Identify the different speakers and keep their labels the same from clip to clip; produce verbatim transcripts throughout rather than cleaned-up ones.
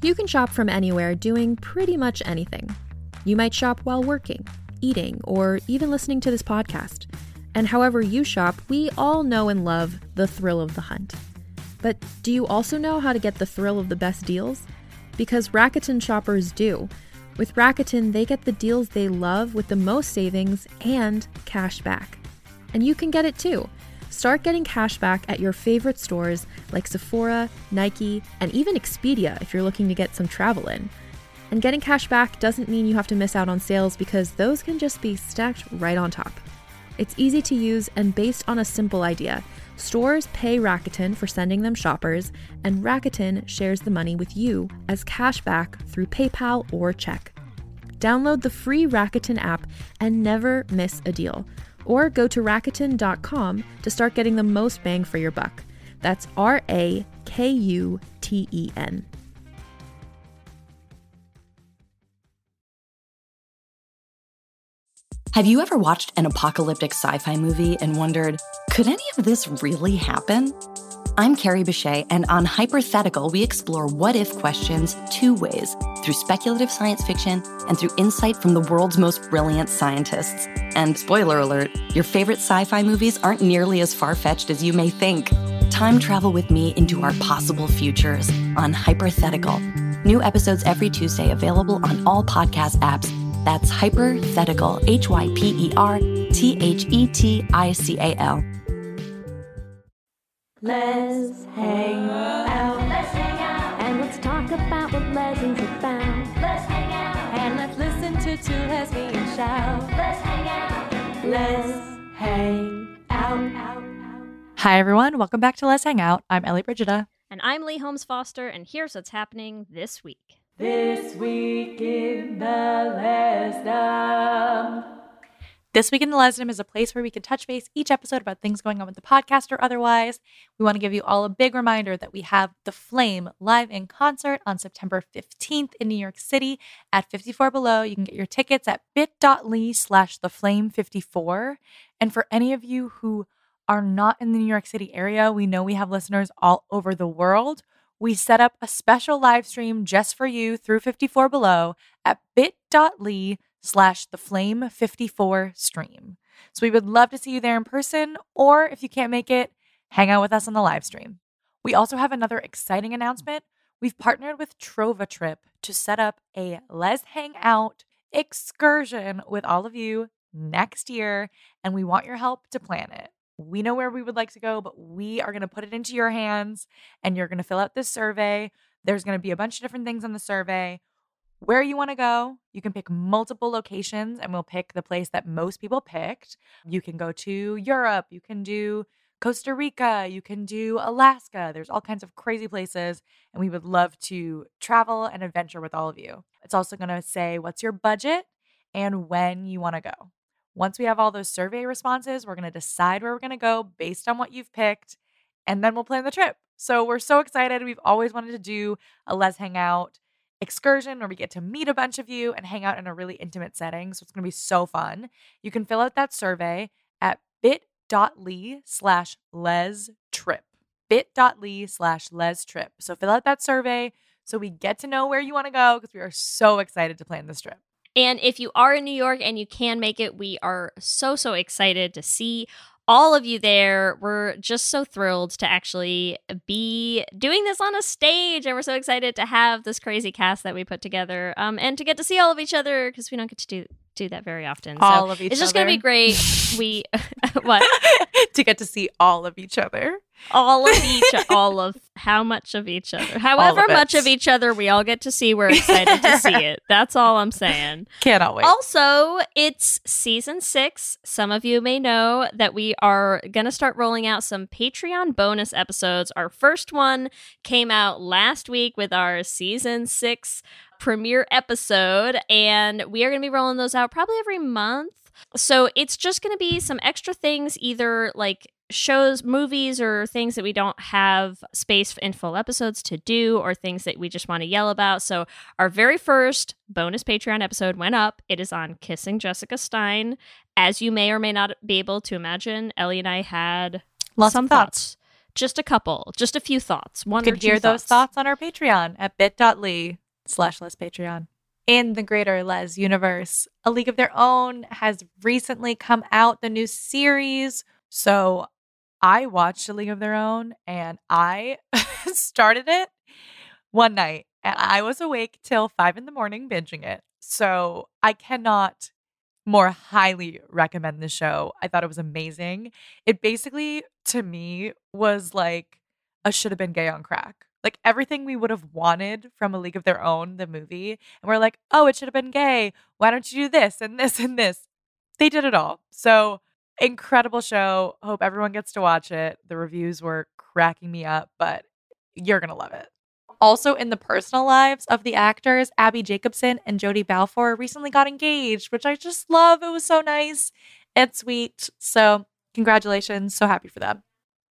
Speaker 1: You can shop from anywhere doing pretty much anything. You might shop while working, eating, or even listening to this podcast. And however you shop, we all know and love the thrill of the hunt. But do you also know how to get the thrill of the best deals? Because Rakuten shoppers do. With Rakuten, they get the deals they love with the most savings and cash back. And you can get it too. Start getting cash back at your favorite stores like Sephora, Nike, and even Expedia if you're looking to get some travel in. And getting cash back doesn't mean you have to miss out on sales because those can just be stacked right on top. It's easy to use and based on a simple idea. Stores pay Rakuten for sending them shoppers, and Rakuten shares the money with you as cash back through PayPal or check. Download the free Rakuten app and never miss a deal. Or go to Rakuten dot com to start getting the most bang for your buck. That's R A K U T E N.
Speaker 2: Have you ever watched an apocalyptic sci-fi movie and wondered, could any of this really happen? I'm Carrie Bechet, and on Hypothetical, we explore what-if questions two ways, through speculative science fiction and through insight from the world's most brilliant scientists. And spoiler alert, your favorite sci-fi movies aren't nearly as far-fetched as you may think. Time travel with me into our possible futures on Hypothetical. New episodes every Tuesday, available on all podcast apps. That's Hypothetical, H Y P E R T H E T I C A L.
Speaker 3: Let's hang out. Let's hang out. And let's talk about what Leslie's about. Let's hang out. And let's listen to two lesbians shout. Let's hang out. Let's hang out.
Speaker 4: Hi, everyone. Welcome back to Let's Hang Out. I'm Ellie Brigida.
Speaker 5: And I'm Lee Holmes Foster, and here's what's happening this week.
Speaker 3: This week in the Lesdom.
Speaker 4: This Week in the Lesdom is a place where we can touch base each episode about things going on with the podcast or otherwise. We want to give you all a big reminder that we have The Flame live in concert on September fifteenth in New York City at fifty-four Below. You can get your tickets at bit.ly slash theflame54. And for any of you who are not in the New York City area, we know we have listeners all over the world. We set up a special live stream just for you through fifty-four Below at bit.ly slash the flame fifty-four stream. So we would love to see you there in person, or if you can't make it, hang out with us on the live stream. We also have another exciting announcement. We've partnered with Trova Trip to set up a Let's Hang Out excursion with all of you next year, and we want your help to plan it. We know where we would like to go, but we are going to put it into your hands, and you're going to fill out this survey. There's going to be a bunch of different things on the survey. Where you want to go, you can pick multiple locations, and we'll pick the place that most people picked. You can go to Europe. You can do Costa Rica. You can do Alaska. There's all kinds of crazy places, and we would love to travel and adventure with all of you. It's also going to say what's your budget and when you want to go. Once we have all those survey responses, we're going to decide where we're going to go based on what you've picked, and then we'll plan the trip. So we're so excited. We've always wanted to do a Let's Hang Out excursion where we get to meet a bunch of you and hang out in a really intimate setting. So it's going to be so fun. You can fill out that survey at bit.ly slash les trip. bit.ly slash les trip. So fill out that survey so we get to know where you want to go, because we are so excited to plan this trip.
Speaker 5: And if you are in New York and you can make it, we are so, so excited to see all of you there. We're just so thrilled to actually be doing this on a stage, and we're so excited to have this crazy cast that we put together, um, and to get to see all of each other, because we don't get to do do that very often.
Speaker 4: All
Speaker 5: so
Speaker 4: of each
Speaker 5: it's just
Speaker 4: other.
Speaker 5: gonna be great. We what
Speaker 4: to get to see all of each other.
Speaker 5: All of each, all of how much of each other, however
Speaker 4: of
Speaker 5: much
Speaker 4: it.
Speaker 5: of each other we all get to see. We're excited to see it. That's all I'm saying.
Speaker 4: Cannot wait.
Speaker 5: Also, it's season six. Some of you may know that we are going to start rolling out some Patreon bonus episodes. Our first one came out last week with our season six premiere episode, and we are going to be rolling those out probably every month. So it's just going to be some extra things, either like shows, movies, or things that we don't have space in full episodes to do, or things that we just want to yell about. So our very first bonus Patreon episode went up. It is on kissing Jessica Stein. As you may or may not be able to imagine, Ellie and I had
Speaker 4: Lots
Speaker 5: some
Speaker 4: of thoughts.
Speaker 5: thoughts. Just a couple, just a few thoughts. One
Speaker 4: You
Speaker 5: or
Speaker 4: can
Speaker 5: two
Speaker 4: hear those
Speaker 5: thoughts.
Speaker 4: thoughts on our Patreon at bit.ly slash Les Patreon. In the greater Les universe, A League of Their Own has recently come out, the new series. So I watched A League of Their Own and I started it one night and I was awake till five in the morning binging it. So I cannot more highly recommend the show. I thought it was amazing. It basically, to me, was like a should have been gay on crack. Like everything we would have wanted from A League of Their Own, the movie. And we're like, oh, it should have been gay. Why don't you do this and this and this? They did it all. So incredible show. Hope everyone gets to watch it. The reviews were cracking me up, but you're going to love it. Also, in the personal lives of the actors, Abby Jacobson and Jodie Balfour recently got engaged, which I just love. It was so nice and sweet. So congratulations. So happy for them.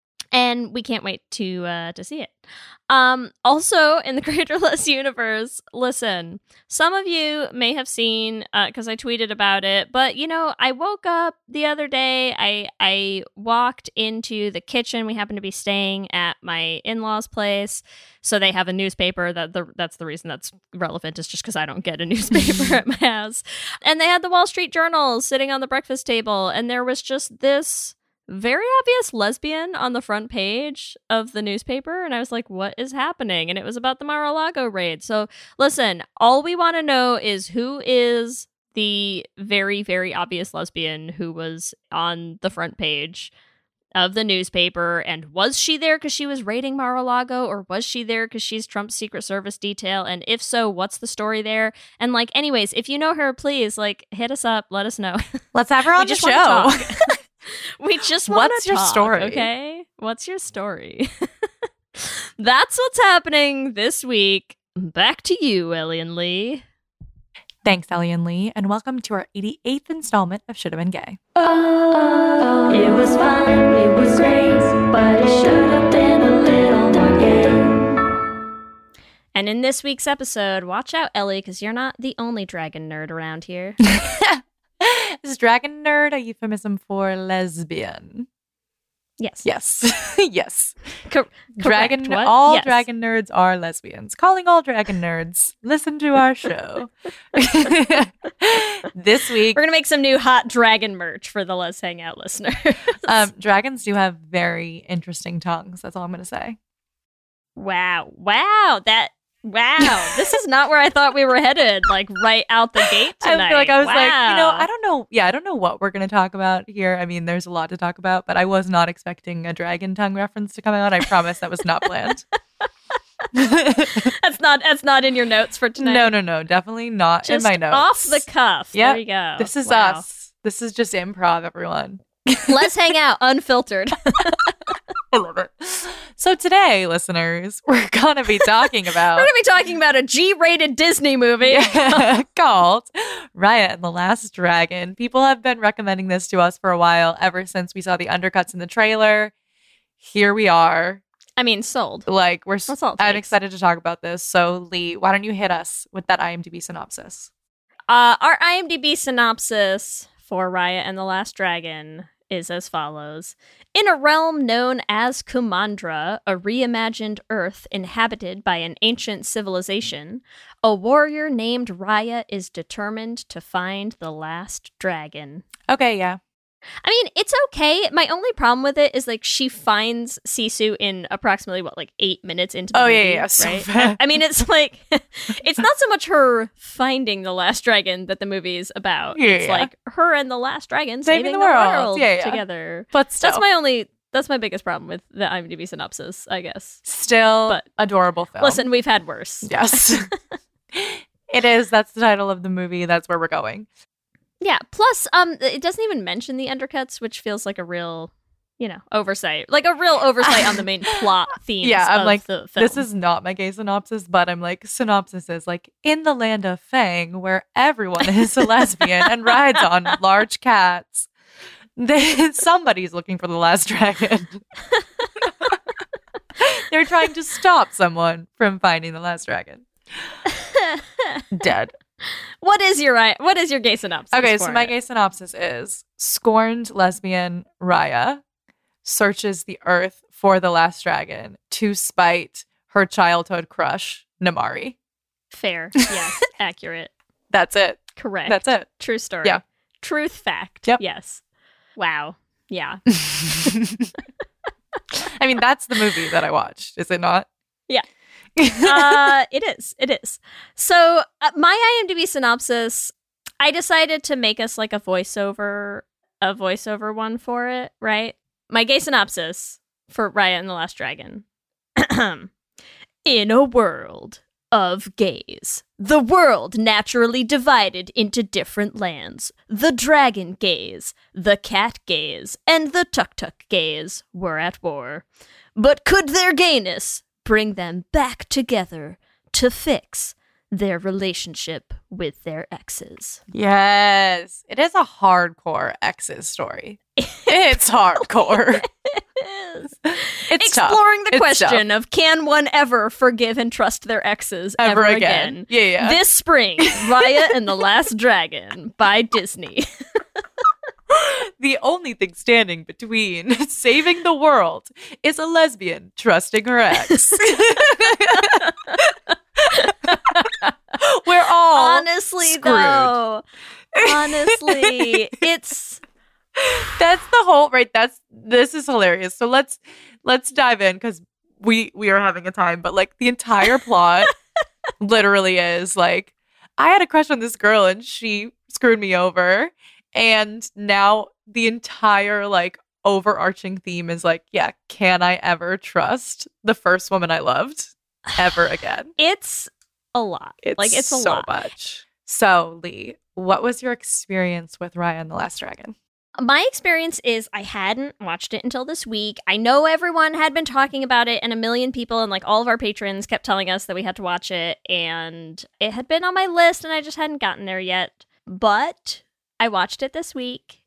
Speaker 5: And we can't wait to uh, to see it. Um, also, in the Greater Les universe, listen, some of you may have seen, because uh, I tweeted about it, but, you know, I woke up the other day, I, I walked into the kitchen. We happened to be staying at my in-laws' place, so they have a newspaper. That the That's the reason that's relevant, is just because I don't get a newspaper at my house. And they had the Wall Street Journal sitting on the breakfast table, and there was just this very obvious lesbian on the front page of the newspaper, and I was like, what is happening? And it was about the Mar-a-Lago raid. So listen, all we want to know is who is the very, very obvious lesbian who was on the front page of the newspaper, and was she there because she was raiding Mar-a-Lago, or was she there because she's Trump's Secret Service detail? And if so, what's the story there? And like, anyways, if you know her, please like hit us up, let us know.
Speaker 4: Let's have her on the
Speaker 5: just
Speaker 4: show.
Speaker 5: wanna talk. We just want
Speaker 4: What's
Speaker 5: to
Speaker 4: your
Speaker 5: talk,
Speaker 4: story?
Speaker 5: Okay, what's your story? That's what's happening this week. Back to you, Ellie and Lee.
Speaker 4: Thanks, Ellie and Lee, and welcome to our eighty-eighth installment of Should Have Been Gay.
Speaker 3: Oh, it was fun, it was great, but it should have been a little more gay.
Speaker 5: And in this week's episode, watch out, Ellie, because you're not the only dragon nerd around here.
Speaker 4: Is dragon nerd a euphemism for lesbian?
Speaker 5: Yes.
Speaker 4: Yes. Yes.
Speaker 5: Cor-
Speaker 4: Dragon.
Speaker 5: correct. What?
Speaker 4: All
Speaker 5: Yes.
Speaker 4: dragon nerds are lesbians. Calling all dragon nerds. Listen to our show. This week,
Speaker 5: We're going to make some new hot dragon merch for the Let's Hang Out listeners.
Speaker 4: um, dragons do have very interesting tongues. That's all I'm going to say.
Speaker 5: Wow. Wow. That. Wow. This is not where I thought we were headed, like right out the gate tonight.
Speaker 4: I feel like I was
Speaker 5: wow.
Speaker 4: like, you know, I don't know. Yeah, I don't know what we're going to talk about here. I mean, there's a lot to talk about, but I was not expecting a dragon tongue reference to come out. I promise that was not planned.
Speaker 5: That's not that's not in your notes for tonight.
Speaker 4: No, no, no. Definitely not
Speaker 5: Just
Speaker 4: in my notes.
Speaker 5: off the cuff.
Speaker 4: Yep.
Speaker 5: There you go.
Speaker 4: This is
Speaker 5: Wow.
Speaker 4: us. This is just improv, everyone.
Speaker 5: Let's hang out unfiltered.
Speaker 4: I love it. So today, listeners, we're going to be talking about
Speaker 5: We're going to be talking about a G-rated Disney movie.
Speaker 4: yeah, called Raya and the Last Dragon. People have been recommending this to us for a while, ever since we saw the undercuts in the trailer. Here we are.
Speaker 5: I mean, sold.
Speaker 4: Like, we're
Speaker 5: That's all it
Speaker 4: I'm
Speaker 5: takes.
Speaker 4: excited to talk about this. So, Lee, why don't you hit us with that IMDb synopsis?
Speaker 5: Uh, our IMDb synopsis for Raya and the Last Dragon is as follows. In a realm known as Kumandra, a reimagined Earth inhabited by an ancient civilization, a warrior named Raya is determined to find the last dragon.
Speaker 4: Okay, yeah.
Speaker 5: I mean, it's okay. My only problem with it is, like, she finds Sisu in approximately, what, like, eight minutes into the
Speaker 4: Oh,
Speaker 5: movie,
Speaker 4: yeah, yeah, so
Speaker 5: right?
Speaker 4: fast.
Speaker 5: I mean, it's like, it's not so much her finding the last dragon that the movie is about.
Speaker 4: Yeah,
Speaker 5: it's
Speaker 4: yeah.
Speaker 5: like her and the last dragon
Speaker 4: Saving
Speaker 5: saving,
Speaker 4: the
Speaker 5: the
Speaker 4: world.
Speaker 5: world,
Speaker 4: Yeah, yeah.
Speaker 5: together.
Speaker 4: But still,
Speaker 5: That's my only, that's my biggest problem with the IMDb synopsis, I guess.
Speaker 4: still
Speaker 5: but-
Speaker 4: adorable film.
Speaker 5: Listen, we've had worse.
Speaker 4: Yes. It is. That's the title of the movie. That's where we're going.
Speaker 5: Yeah, plus, um, it doesn't even mention the undercuts, which feels like a real, you know, oversight. Like a real oversight on the main plot themes
Speaker 4: Yeah, I'm
Speaker 5: of
Speaker 4: like,
Speaker 5: the film.
Speaker 4: this is not my gay synopsis, but I'm like, synopsis is like, in the land of Fang, where everyone is a lesbian and rides on large cats, they, somebody's looking for the last dragon. They're trying to stop someone from finding the last dragon. Dead.
Speaker 5: What is your ri- what is your gay synopsis?
Speaker 4: Okay,
Speaker 5: for
Speaker 4: so my
Speaker 5: it?
Speaker 4: gay synopsis is scorned lesbian Raya searches the earth for the last dragon to spite her childhood crush, Namari.
Speaker 5: Fair. Yes. Accurate.
Speaker 4: That's it.
Speaker 5: Correct.
Speaker 4: That's it.
Speaker 5: True story.
Speaker 4: Yeah.
Speaker 5: Truth fact.
Speaker 4: Yep.
Speaker 5: Yes. Wow. Yeah.
Speaker 4: I mean, that's the movie that I watched, is it not?
Speaker 5: Yeah. uh, it is. It is. So uh, my IMDb synopsis, I decided to make us like a voiceover, a voiceover one for it, right? My gay synopsis for Raya and the Last Dragon. In a world of gays, the world naturally divided into different lands. The dragon gays, the cat gays, and the tuk-tuk gays were at war. But could their gayness bring them back together to fix their relationship with their exes?
Speaker 4: Yes. It is a hardcore exes story. It's hardcore.
Speaker 5: Yes.
Speaker 4: It's
Speaker 5: Exploring
Speaker 4: tough.
Speaker 5: the
Speaker 4: It's
Speaker 5: question
Speaker 4: tough.
Speaker 5: of can one ever forgive and trust their exes ever,
Speaker 4: Ever
Speaker 5: again?
Speaker 4: again. Yeah, yeah.
Speaker 5: This spring, Raya and the Last Dragon by Disney.
Speaker 4: The only thing standing between saving the world is a lesbian trusting her ex. We're all
Speaker 5: Honestly,
Speaker 4: screwed.
Speaker 5: though, honestly, it's
Speaker 4: That's the whole right. That's this is hilarious. So let's let's dive in because we we are having a time. But like the entire plot literally is like I had a crush on this girl and she screwed me over, and now the entire like overarching theme is like, yeah, can I ever trust the first woman I loved ever again?
Speaker 5: it's a lot.
Speaker 4: It's
Speaker 5: like it's a
Speaker 4: so
Speaker 5: lot.
Speaker 4: much. So Lee, what was your experience with Raya and the Last Dragon?
Speaker 5: My experience is I hadn't watched it until this week. I know everyone had been talking about it, and a million people and like all of our patrons kept telling us that we had to watch it, and it had been on my list and I just hadn't gotten there yet. But I watched it this week,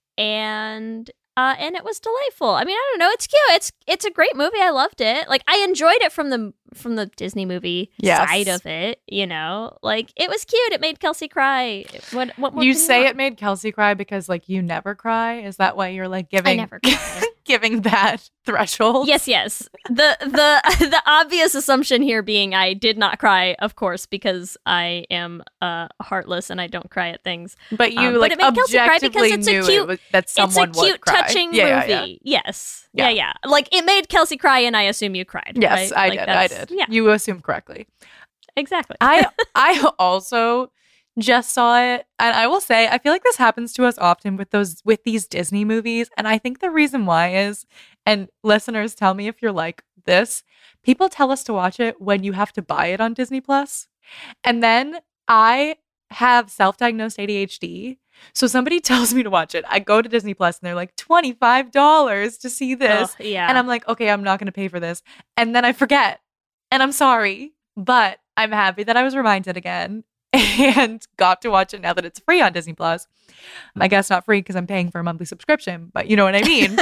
Speaker 5: and uh, and it was delightful. I mean, I don't know, it's cute. It's it's a great movie. I loved it. Like I enjoyed it from the from the Disney movie
Speaker 4: Yes.
Speaker 5: side of it. You know, like it was cute. It made Kelsey cry. What what more
Speaker 4: You
Speaker 5: can
Speaker 4: say
Speaker 5: want?
Speaker 4: it made Kelsey cry because like you never cry? Is that why you're like giving
Speaker 5: I never cry.
Speaker 4: giving that threshold?
Speaker 5: Yes, yes. The the the obvious assumption here being I did not cry, of course, because I am uh, heartless and I don't cry at things.
Speaker 4: But you
Speaker 5: Um, but
Speaker 4: like
Speaker 5: it made Kelsey cry because
Speaker 4: objectively
Speaker 5: it's a
Speaker 4: knew
Speaker 5: cute-
Speaker 4: it was, that someone
Speaker 5: it's a cute,
Speaker 4: would cry.
Speaker 5: touching
Speaker 4: Yeah,
Speaker 5: movie.
Speaker 4: yeah, yeah.
Speaker 5: Yes. Yeah.
Speaker 4: Yeah.
Speaker 5: yeah, Like it made Kelsey cry, and I assume you cried.
Speaker 4: Yes,
Speaker 5: right?
Speaker 4: I
Speaker 5: Like,
Speaker 4: did. I
Speaker 5: that's-
Speaker 4: did.
Speaker 5: Yeah,
Speaker 4: You assumed correctly.
Speaker 5: exactly.
Speaker 4: I I also just saw it, and I will say I feel like this happens to us often with those with these Disney movies, and I think the reason why is, and listeners tell me if you're like this, people tell us to watch it when you have to buy it on Disney Plus, and then I have self-diagnosed A D H D, so somebody tells me to watch it. I go to Disney Plus, and they're like twenty-five dollars to see this,
Speaker 5: Oh, yeah.
Speaker 4: and I'm like, okay, I'm not going to pay for this, and then I forget, and I'm sorry. But I'm happy that I was reminded again and got to watch it now that it's free on Disney Plus. I guess not free because I'm paying for a monthly subscription, but you know what I mean.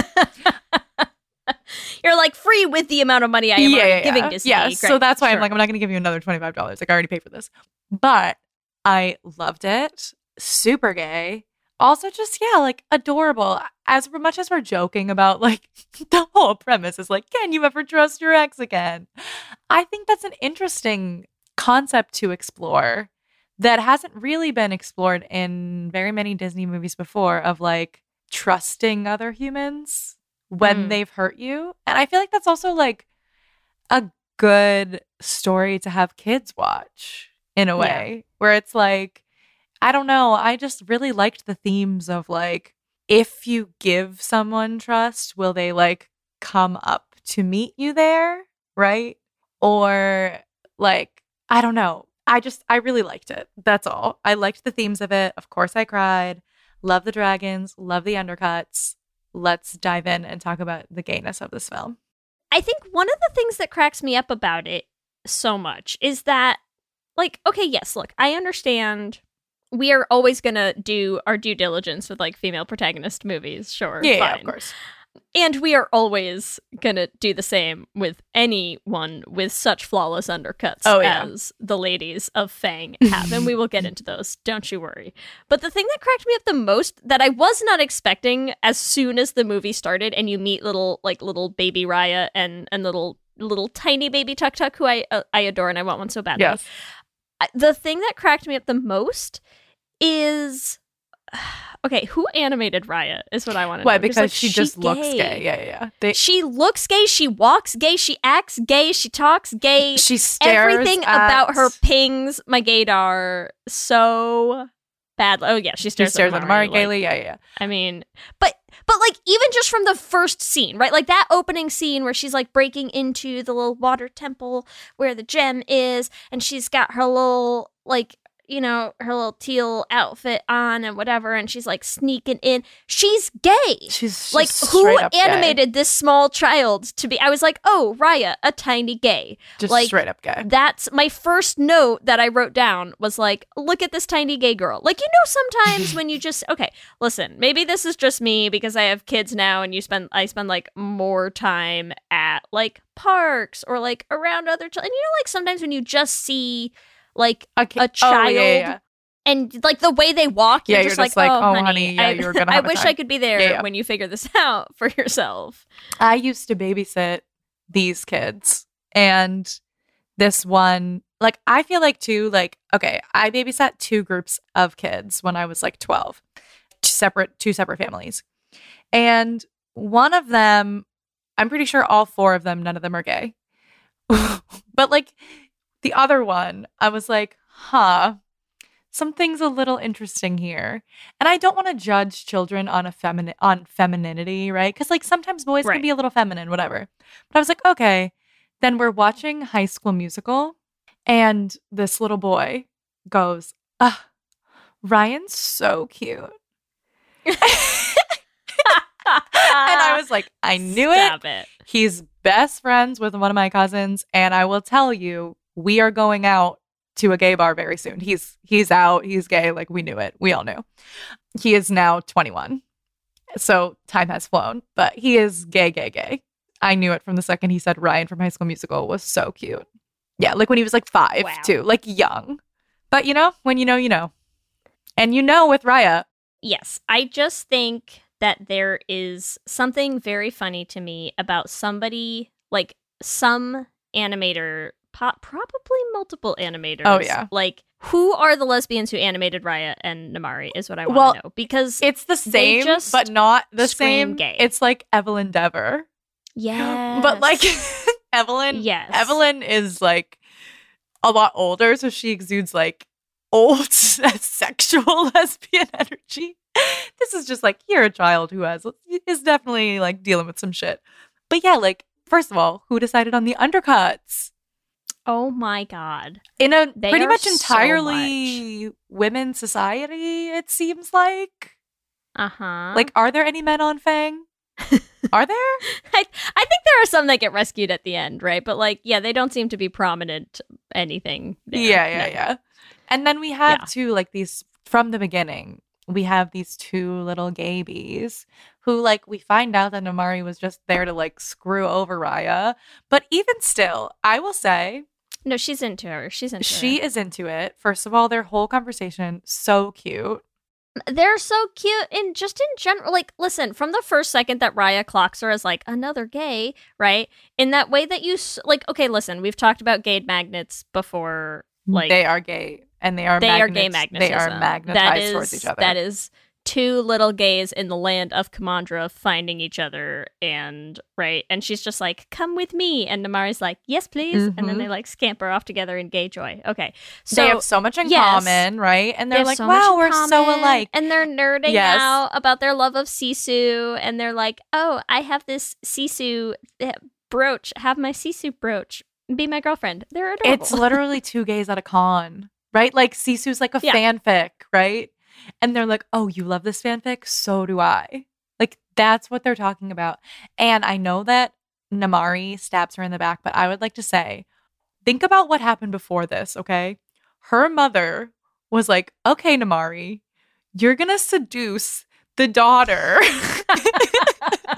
Speaker 5: You're like free with the amount of money I am already giving Disney.
Speaker 4: Yeah,
Speaker 5: Great.
Speaker 4: so that's why I'm
Speaker 5: Sure.
Speaker 4: like, I'm not going to give you another twenty-five dollars. Like, I already paid for this. But I loved it. Super gay. Also just, yeah, like adorable. As much as we're joking about like the whole premise is like, can you ever trust your ex again? I think that's an interesting concept to explore that hasn't really been explored in very many Disney movies before, of like trusting other humans when
Speaker 5: Mm.
Speaker 4: they've hurt you. And I feel like that's also like a good story to have kids watch in a way where it's like, I don't know, I just really liked the themes of like, if you give someone trust, will they like come up to meet you there, right? Or like, I don't know. I just, I really liked it. That's all. I liked the themes of it. Of course I cried. Love the dragons. Love the undercuts. Let's dive in and talk about the gayness of this film.
Speaker 5: I think one of the things that cracks me up about it so much is that, like, okay, yes, look, I understand we are always going to do our due diligence with, like, female protagonist movies. Sure,
Speaker 4: Yeah, yeah,
Speaker 5: fine.
Speaker 4: of course.
Speaker 5: And we are always going to do the same with anyone with such flawless undercuts
Speaker 4: oh, yeah.
Speaker 5: as the ladies of Fang have. And we will get into those. Don't you worry. But the thing that cracked me up the most that I was not expecting as soon as the movie started and you meet little, like, little baby Raya and, and little, little tiny baby Tuk Tuk, who I, uh, I adore and I want one so badly.
Speaker 4: Yes.
Speaker 5: The thing that cracked me up the most is... Okay, who animated Raya is what I want to know.
Speaker 4: Why? Because
Speaker 5: like,
Speaker 4: she
Speaker 5: she's
Speaker 4: just
Speaker 5: gay.
Speaker 4: looks gay. Yeah, yeah, yeah. They,
Speaker 5: she looks gay, she walks gay, she acts gay, she talks gay.
Speaker 4: she stares
Speaker 5: Everything
Speaker 4: at,
Speaker 5: about her pings my gaydar so badly. Oh, yeah, she
Speaker 4: She
Speaker 5: stares,
Speaker 4: stares at Amari
Speaker 5: like,
Speaker 4: gaily. Yeah, yeah, yeah.
Speaker 5: I mean, but... But, like, even just from the first scene, right? Like, that opening scene where she's, like, breaking into the little water temple where the gem is, and she's got her little, like, you know, her little teal outfit on and whatever, and she's, like, sneaking in. She's gay.
Speaker 4: She's
Speaker 5: like,
Speaker 4: just
Speaker 5: who
Speaker 4: straight up
Speaker 5: animated this small child to be? I was like, oh, Raya, a tiny gay.
Speaker 4: Just
Speaker 5: like,
Speaker 4: straight up gay.
Speaker 5: That's my first note that I wrote down was like, look at this tiny gay girl. Like, you know, sometimes when you just, okay, listen, maybe this is just me because I have kids now and you spend, I spend like more time at like parks or like around other children. And you know, like sometimes when you just see like a,
Speaker 4: Okay.
Speaker 5: a child
Speaker 4: Oh, yeah, yeah, yeah.
Speaker 5: and like the way they walk, you're
Speaker 4: Yeah,
Speaker 5: just
Speaker 4: you're
Speaker 5: like,
Speaker 4: just like,
Speaker 5: oh,
Speaker 4: oh,
Speaker 5: honey,
Speaker 4: honey, yeah,
Speaker 5: I,
Speaker 4: you're gonna
Speaker 5: I
Speaker 4: have a
Speaker 5: wish
Speaker 4: time.
Speaker 5: I could be there
Speaker 4: Yeah, yeah.
Speaker 5: when you figure this out for yourself.
Speaker 4: I used to babysit these kids, and this one, like, I feel like too, like, okay, I babysat two groups of kids when I was like twelve, two separate, two separate families. And one of them, I'm pretty sure all four of them, none of them are gay. But like the other one, I was like, huh, something's a little interesting here. And I don't want to judge children on a feminine on femininity, right? Because like sometimes boys
Speaker 5: Right.
Speaker 4: can be a little feminine, whatever. But I was like, okay. Then we're watching High School Musical, and this little boy goes, ah, Ryan's so cute. And I was like, I knew
Speaker 5: Stop
Speaker 4: it.
Speaker 5: it.
Speaker 4: He's best friends with one of my cousins, and I will tell you, we are going out to a gay bar very soon. He's he's out, he's gay, like we knew it. We all knew. He is now twenty-one. So time has flown, but he is gay, gay, gay. I knew it from the second he said Ryan from High School Musical was so cute. Yeah, like when he was like five,
Speaker 5: Wow.
Speaker 4: too, like young. But you know, when you know, you know. And you know with Raya.
Speaker 5: Yes, I just think that there is something very funny to me about somebody, like some animator, po- probably multiple animators.
Speaker 4: Oh, yeah.
Speaker 5: Like, who are the lesbians who animated Raya and Namari is what I want to
Speaker 4: Well,
Speaker 5: know. Because,
Speaker 4: It's the
Speaker 5: They
Speaker 4: same,
Speaker 5: just
Speaker 4: but not the
Speaker 5: scream
Speaker 4: same.
Speaker 5: gay.
Speaker 4: It's like Evelyn Dever.
Speaker 5: yeah.
Speaker 4: But like Evelyn,
Speaker 5: Yes.
Speaker 4: Evelyn is like a lot older, so she exudes like old sexual lesbian energy. This is just like, you're a child who has is definitely like dealing with some shit. But yeah, like first of all, who decided on the undercuts?
Speaker 5: Oh my God.
Speaker 4: In a
Speaker 5: They
Speaker 4: pretty
Speaker 5: are
Speaker 4: much
Speaker 5: so
Speaker 4: entirely women's society, it seems like.
Speaker 5: Uh-huh.
Speaker 4: Like, are there any men on Fang? Are there?
Speaker 5: I, I think there are some that get rescued at the end, right? But like, yeah, they don't seem to be prominent anything. there.
Speaker 4: Yeah, yeah,
Speaker 5: No.
Speaker 4: yeah. And then we have
Speaker 5: Yeah.
Speaker 4: two, like these from the beginning. We have these two little gabies who, like, we find out that Namari was just there to like screw over Raya. But even still, I will say
Speaker 5: No, she's into her. She's into
Speaker 4: she
Speaker 5: her.
Speaker 4: is into it. First of all, their whole conversation so cute.
Speaker 5: They're so cute and just in general, like, listen, from the first second that Raya clocks her as like another gay, right? In that way that you s- like, okay, listen, we've talked about gay magnets before. Like,
Speaker 4: they are gay, and they are
Speaker 5: they are gay
Speaker 4: magnets-
Speaker 5: magnetism.
Speaker 4: They are magnetized
Speaker 5: That is,
Speaker 4: towards each other.
Speaker 5: That is two little gays in the land of Kamandra finding each other, and right, and she's just like, "Come with me," and Namari's like, "Yes, please," and then
Speaker 4: Mhm.
Speaker 5: they like scamper off together in gay joy. Okay, so
Speaker 4: they have so much in
Speaker 5: yes.
Speaker 4: common, right? And
Speaker 5: they
Speaker 4: they're
Speaker 5: have
Speaker 4: like,
Speaker 5: so much
Speaker 4: "Wow,
Speaker 5: in
Speaker 4: we're so
Speaker 5: common,
Speaker 4: alike."
Speaker 5: and they're nerding
Speaker 4: Yes.
Speaker 5: out about their love of Sisu, and they're like, "Oh, I have this Sisu eh, brooch. Have my Sisu brooch. Be my girlfriend." They're adorable.
Speaker 4: It's literally two gays at a con, right? Like Sisu's like a
Speaker 5: Yeah.
Speaker 4: fanfic, right? And they're like, "Oh, you love this fanfic? So do I." Like that's what they're talking about. And I know that Namari stabs her in the back, but I would like to say, think about what happened before this, okay? Her mother was like, "Okay, Namari, you're gonna seduce the daughter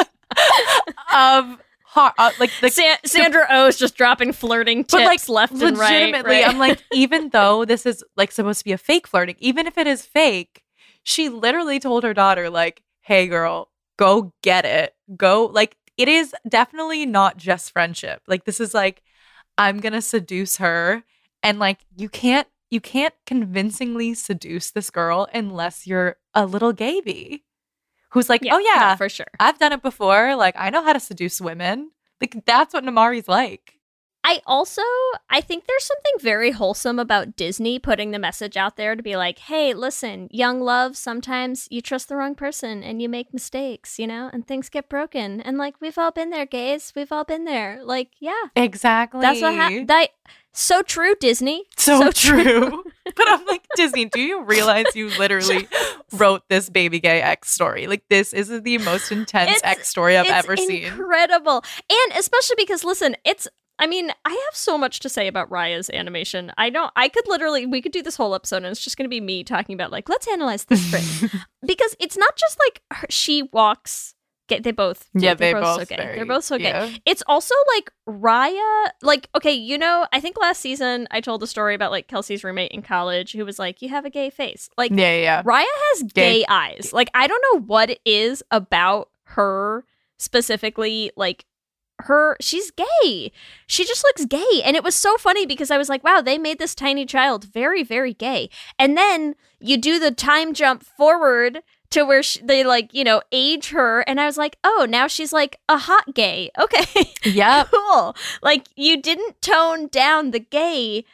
Speaker 4: of har- uh, like the
Speaker 5: San- Sandra Oh is just dropping flirting tips
Speaker 4: but like
Speaker 5: left and right.
Speaker 4: legitimately,
Speaker 5: right?
Speaker 4: I'm like, even though this is like supposed to be a fake flirting, even if it is fake, she literally told her daughter, like, hey girl, go get it. Go, like, it is definitely not just friendship. Like, this is like, I'm gonna seduce her. And like, you can't you can't convincingly seduce this girl unless you're a little gay who's like,
Speaker 5: Yeah,
Speaker 4: oh yeah,
Speaker 5: no, for sure.
Speaker 4: I've done it before. Like, I know how to seduce women. Like, that's what Namari's like.
Speaker 5: I also, I think there's something very wholesome about Disney putting the message out there to be like, hey, listen, young love, sometimes you trust the wrong person and you make mistakes, you know, and things get broken. And like, we've all been there, gays. We've all been there. Like, yeah.
Speaker 4: Exactly.
Speaker 5: That's what happened. That So true, Disney.
Speaker 4: So,
Speaker 5: So
Speaker 4: true.
Speaker 5: true.
Speaker 4: But I'm like, Disney, do you realize you literally wrote this baby gay X story? Like, this is the most intense
Speaker 5: It's-
Speaker 4: X story I've
Speaker 5: it's
Speaker 4: ever seen.
Speaker 5: incredible. And especially because, listen, it's, I mean, I have so much to say about Raya's animation. I don't, I could literally, we could do this whole episode and it's just going to be me talking about, like, let's analyze this frame. Because it's not just like her, she walks, gay, they both, do.
Speaker 4: Yeah,
Speaker 5: they're
Speaker 4: they
Speaker 5: both,
Speaker 4: both
Speaker 5: so gay.
Speaker 4: very-
Speaker 5: They're both so
Speaker 4: yeah.
Speaker 5: gay. It's also like Raya, like, okay, you know, I think last season I told a story about like Kelsey's roommate in college who was like, you have a gay face. Like,
Speaker 4: Yeah, yeah, yeah.
Speaker 5: Raya has gay,
Speaker 4: Gay.
Speaker 5: eyes. Like, I don't know what it is about her specifically, like, her, she's gay. She just looks gay. And it was so funny because I was like, wow, they made this tiny child very, very gay. And then you do the time jump forward to where she, they, like, you know, age her. And I was like, oh, now she's like a hot gay. Okay.
Speaker 4: Yep.
Speaker 5: Cool. Like, you didn't tone down the gay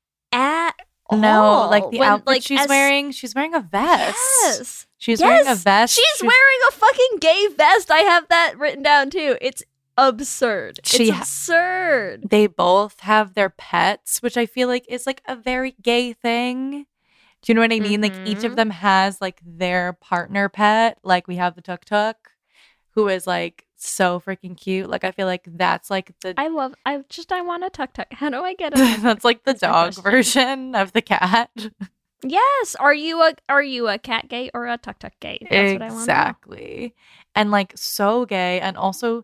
Speaker 5: at
Speaker 4: No,
Speaker 5: all.
Speaker 4: like the
Speaker 5: When,
Speaker 4: outfit
Speaker 5: like,
Speaker 4: she's
Speaker 5: as-
Speaker 4: wearing, she's wearing a vest.
Speaker 5: Yes.
Speaker 4: She's
Speaker 5: Yes,
Speaker 4: wearing a vest.
Speaker 5: She's wearing a fucking gay vest. I have that written down too. It's absurd.
Speaker 4: She
Speaker 5: it's
Speaker 4: ha-
Speaker 5: absurd.
Speaker 4: They both have their pets, which I feel like is like a very gay thing. Do you know what I mean? Like, each of
Speaker 5: Mhm.
Speaker 4: them has like their partner pet. Like, we have the Tuk Tuk, who is like so freaking cute. Like, I feel like that's like the
Speaker 5: I love. I just. I want a tuk tuk. How do I get it?
Speaker 4: that's like the
Speaker 5: That's my
Speaker 4: dog
Speaker 5: question.
Speaker 4: version of the cat.
Speaker 5: Yes. Are you a Are you a cat gay or a tuk tuk gay? That's what I want.
Speaker 4: Exactly. And like so gay, and also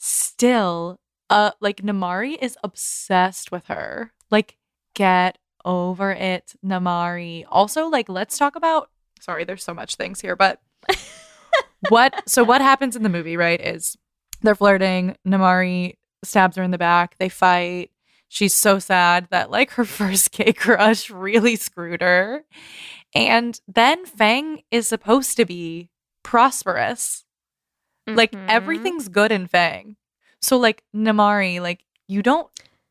Speaker 4: still uh like Namari is obsessed with her. Like, get over it, Namari. Also, like, let's talk about, sorry, there's so much things here, but what so what happens in the movie, right, is they're flirting. Namari stabs her in the back. They fight. She's so sad that like her first gay crush really screwed her. And then Fang is supposed to be prosperous. Like,
Speaker 5: Mhm.
Speaker 4: everything's good in Fang. So like, Namari, like, you don't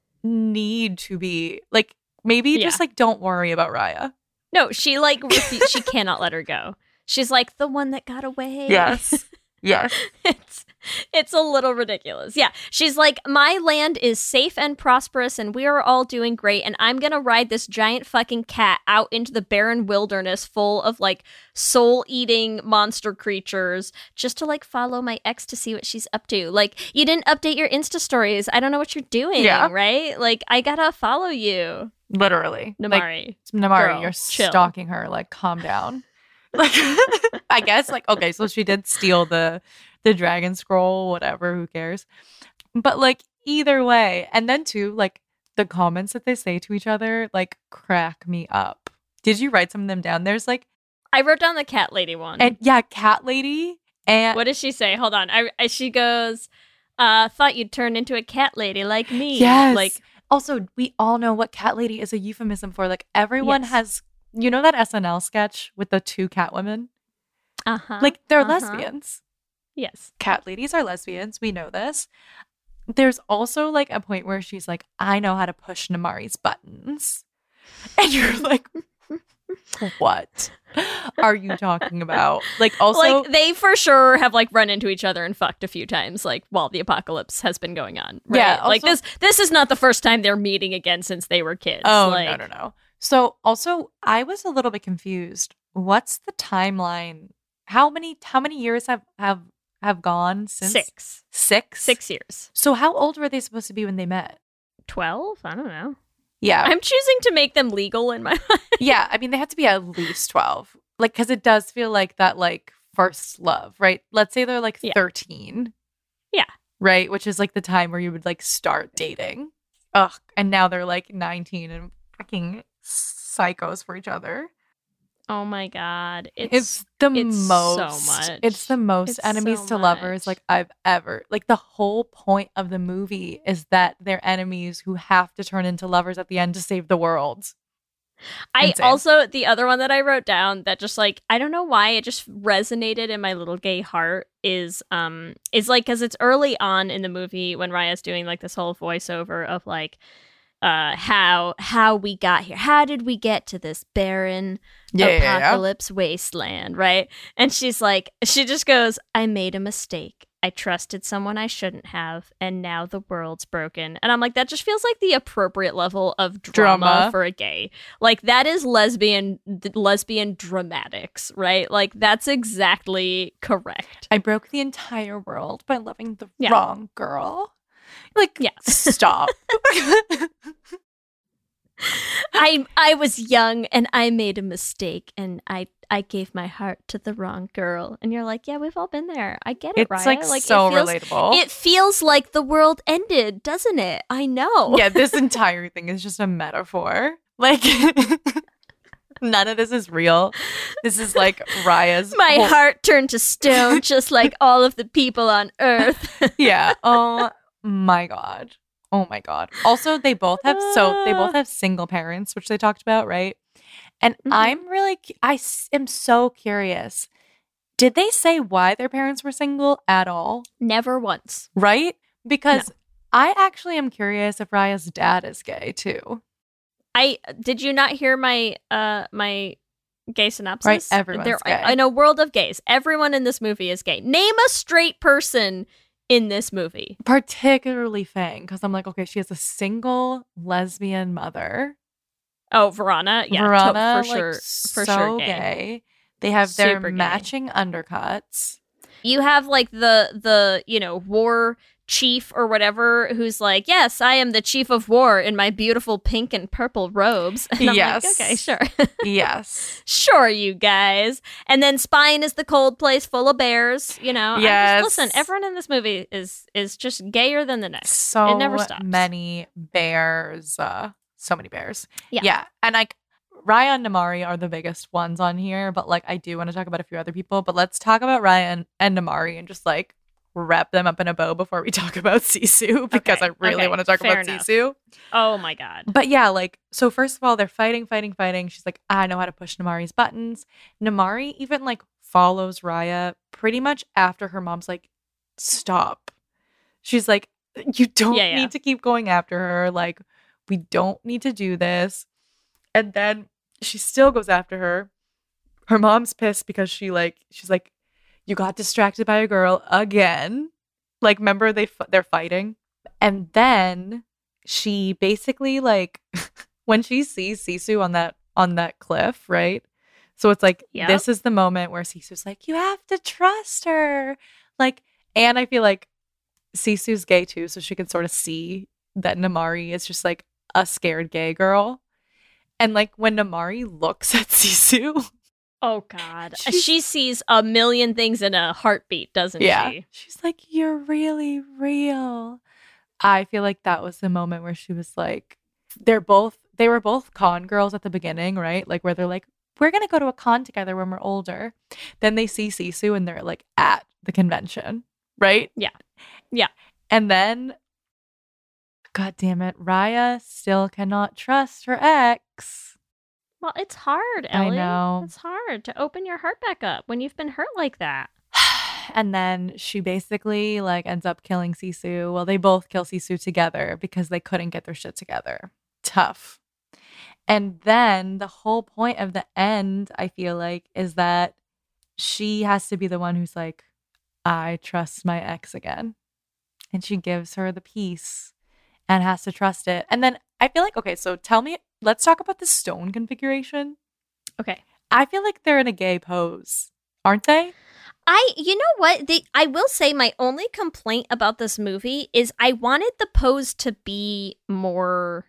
Speaker 4: need to be like, maybe
Speaker 5: Yeah.
Speaker 4: just like don't worry about Raya.
Speaker 5: No, she like refu- she cannot let her go. She's like the one that got away.
Speaker 4: Yes. Yes.
Speaker 5: it's it's a little ridiculous. Yeah. She's like, my land is safe and prosperous and we are all doing great and I'm going to ride this giant fucking cat out into the barren wilderness full of like soul-eating monster creatures just to like follow my ex to see what she's up to. Like, you didn't update your Insta stories. I don't know what you're doing,
Speaker 4: Yeah.
Speaker 5: right? Like, I got to follow you,
Speaker 4: Literally. Like,
Speaker 5: Namari.
Speaker 4: Namari,
Speaker 5: Girl,
Speaker 4: you're
Speaker 5: chill.
Speaker 4: stalking her. Like, calm down. Like, I guess, like, okay, so she did steal the the dragon scroll, whatever, who cares? But like, either way, and then too, like, the comments that they say to each other, like, crack me up. Did you write some of them down? There's like,
Speaker 5: I wrote down the cat lady one.
Speaker 4: and yeah, cat lady, and
Speaker 5: What does she say? Hold on. I, I she goes, uh, thought you'd turn into a cat lady like me.
Speaker 4: yes,
Speaker 5: Like,
Speaker 4: also, we all know what cat lady is a euphemism for. Like, everyone
Speaker 5: Yes.
Speaker 4: has, you know, that S N L sketch with the two cat women?
Speaker 5: uh-huh.
Speaker 4: Like, they're
Speaker 5: uh-huh.
Speaker 4: lesbians.
Speaker 5: Yes.
Speaker 4: Cat ladies are lesbians. We know this. There's also like a point where she's like, I know how to push Namari's buttons. And you're like, what are you talking about? Like, also,
Speaker 5: like, they for sure have like run into each other and fucked a few times, like while the apocalypse has been going on. Right?
Speaker 4: Yeah,
Speaker 5: like
Speaker 4: also-
Speaker 5: this this is not the first time they're meeting again since they were kids.
Speaker 4: oh,
Speaker 5: like,
Speaker 4: no, no, no. So also, I was a little bit confused. What's the timeline? How many, how many years have, have, have gone since?
Speaker 5: Six.
Speaker 4: Six?
Speaker 5: Six years.
Speaker 4: So how old were they supposed to be when they met?
Speaker 5: Twelve? I don't know.
Speaker 4: Yeah.
Speaker 5: I'm choosing to make them legal in my mind.
Speaker 4: Yeah, I mean, they have to be at least twelve. Like, because it does feel like that, like, first love, right? Let's say they're like
Speaker 5: Yeah.
Speaker 4: thirteen.
Speaker 5: Yeah.
Speaker 4: Right? Which is like the time where you would like start dating. Ugh. And now they're like nineteen and freaking psychos for each other.
Speaker 5: Oh my god. It's,
Speaker 4: It's the
Speaker 5: it's
Speaker 4: most
Speaker 5: so much.
Speaker 4: It's the most
Speaker 5: It's
Speaker 4: enemies
Speaker 5: so
Speaker 4: to lovers
Speaker 5: much.
Speaker 4: like I've ever. Like the whole point of the movie is that they're enemies who have to turn into lovers at the end to save the world.
Speaker 5: I
Speaker 4: Insane.
Speaker 5: also, the other one that I wrote down that just like, I don't know why it just resonated in my little gay heart is, um, is like, cause it's early on in the movie when Raya's doing like this whole voiceover of like, uh, how, how we got here. How did we get to this barren
Speaker 4: Yeah, yeah, yeah.
Speaker 5: apocalypse wasteland? Right. And she's like, she just goes, I made a mistake. I trusted someone I shouldn't have, and now the world's broken. And I'm like, that just feels like the appropriate level of drama,
Speaker 4: Drama.
Speaker 5: for a gay. Like, that is lesbian th- lesbian dramatics, right? Like, that's exactly correct.
Speaker 4: I broke the entire world by loving the
Speaker 5: Yeah.
Speaker 4: wrong girl. Like,
Speaker 5: Yeah.
Speaker 4: stop.
Speaker 5: I I was young and I made a mistake and I I gave my heart to the wrong girl. And you're like, yeah, we've all been there. I get it,
Speaker 4: It's
Speaker 5: Raya.
Speaker 4: like, so
Speaker 5: it feels,
Speaker 4: relatable.
Speaker 5: It feels like the world ended, doesn't it? I know.
Speaker 4: Yeah, this entire thing is just a metaphor. Like, none of this is real. This is like Raya's.
Speaker 5: My
Speaker 4: whole-
Speaker 5: heart turned to stone, just like all of the people on Earth.
Speaker 4: Yeah. Oh my god. Oh my god. Also, they both have so they both have single parents, which they talked about, right? And
Speaker 5: Mhm.
Speaker 4: I'm really cu- I s- am so curious. Did they say why their parents were single at all?
Speaker 5: Never once.
Speaker 4: Right? Because I actually am curious if Raya's dad is gay too.
Speaker 5: I did you not hear my uh my gay synopsis?
Speaker 4: Right, everyone's
Speaker 5: There-
Speaker 4: gay.
Speaker 5: In a world of gays, everyone in this movie is gay. Name a straight person in this movie.
Speaker 4: Particularly Fang, because I'm like, okay, she has a single lesbian mother.
Speaker 5: Oh, Verona, yeah, to-
Speaker 4: Verona,
Speaker 5: for sure,
Speaker 4: like,
Speaker 5: for
Speaker 4: so
Speaker 5: sure, gay.
Speaker 4: gay. They have their
Speaker 5: Super gay.
Speaker 4: matching undercuts.
Speaker 5: You have like the the you know war chief or whatever who's like, yes, I am the chief of war in my beautiful pink and purple robes. And I'm
Speaker 4: Yes.
Speaker 5: like, okay, sure.
Speaker 4: Yes.
Speaker 5: Sure, you guys. And then Spine is the cold place full of bears. You know, I'm
Speaker 4: Yes.
Speaker 5: just, listen, everyone in this movie is is just gayer than the next.
Speaker 4: So
Speaker 5: it never stops.
Speaker 4: many bears. Uh, so many bears.
Speaker 5: Yeah.
Speaker 4: Yeah. And like Raya and Namari are the biggest ones on here, but like I do want to talk about a few other people. But let's talk about Raya and, and Namari and just like wrap them up in a bow before we talk about Sisu, because
Speaker 5: Okay,
Speaker 4: I really
Speaker 5: okay,
Speaker 4: want to talk
Speaker 5: fair
Speaker 4: about
Speaker 5: enough.
Speaker 4: Sisu.
Speaker 5: Oh my god.
Speaker 4: But yeah, like, so first of all, they're fighting, fighting, fighting. She's like, I know how to push Namari's buttons. Namari even like follows Raya pretty much after her mom's like, stop. She's like, you don't
Speaker 5: Yeah, yeah.
Speaker 4: need to keep going after her. Like, we don't need to do this. And then she still goes after her. Her mom's pissed because she like, she's like, you got distracted by a girl again. Like, remember they f- they're fighting, and then she basically like when she sees Sisu on that on that cliff, right? So it's like
Speaker 5: Yep.
Speaker 4: this is the moment where Sisu's like, you have to trust her, like, and I feel like Sisu's gay too, so she can sort of see that Namari is just like a scared gay girl, and like when Namari looks at Sisu.
Speaker 5: Oh god.
Speaker 4: She's-
Speaker 5: She sees a million things in a heartbeat, doesn't
Speaker 4: Yeah.
Speaker 5: she?
Speaker 4: She's like, you're really real. I feel like that was the moment where she was like, they're both, they were both con girls at the beginning, right? Like, where they're like, we're going to go to a con together when we're older. Then they see Sisu and they're like at the convention, right?
Speaker 5: Yeah. Yeah.
Speaker 4: And then, God damn it, Raya still cannot trust her ex.
Speaker 5: Well, it's hard,
Speaker 4: I
Speaker 5: Ellie.
Speaker 4: know.
Speaker 5: It's hard to open your heart back up when you've been hurt like that.
Speaker 4: And then she basically like ends up killing Sisu. Well, they both kill Sisu together because they couldn't get their shit together. Tough. And then the whole point of the end, I feel like, is that she has to be the one who's like, I trust my ex again. And she gives her the peace and has to trust it. And then I feel like, okay, so tell me, let's talk about the stone configuration.
Speaker 5: Okay.
Speaker 4: I feel like they're in a gay pose, aren't they?
Speaker 5: I, you know what? They, I will say my only complaint about this movie is I wanted the pose to be more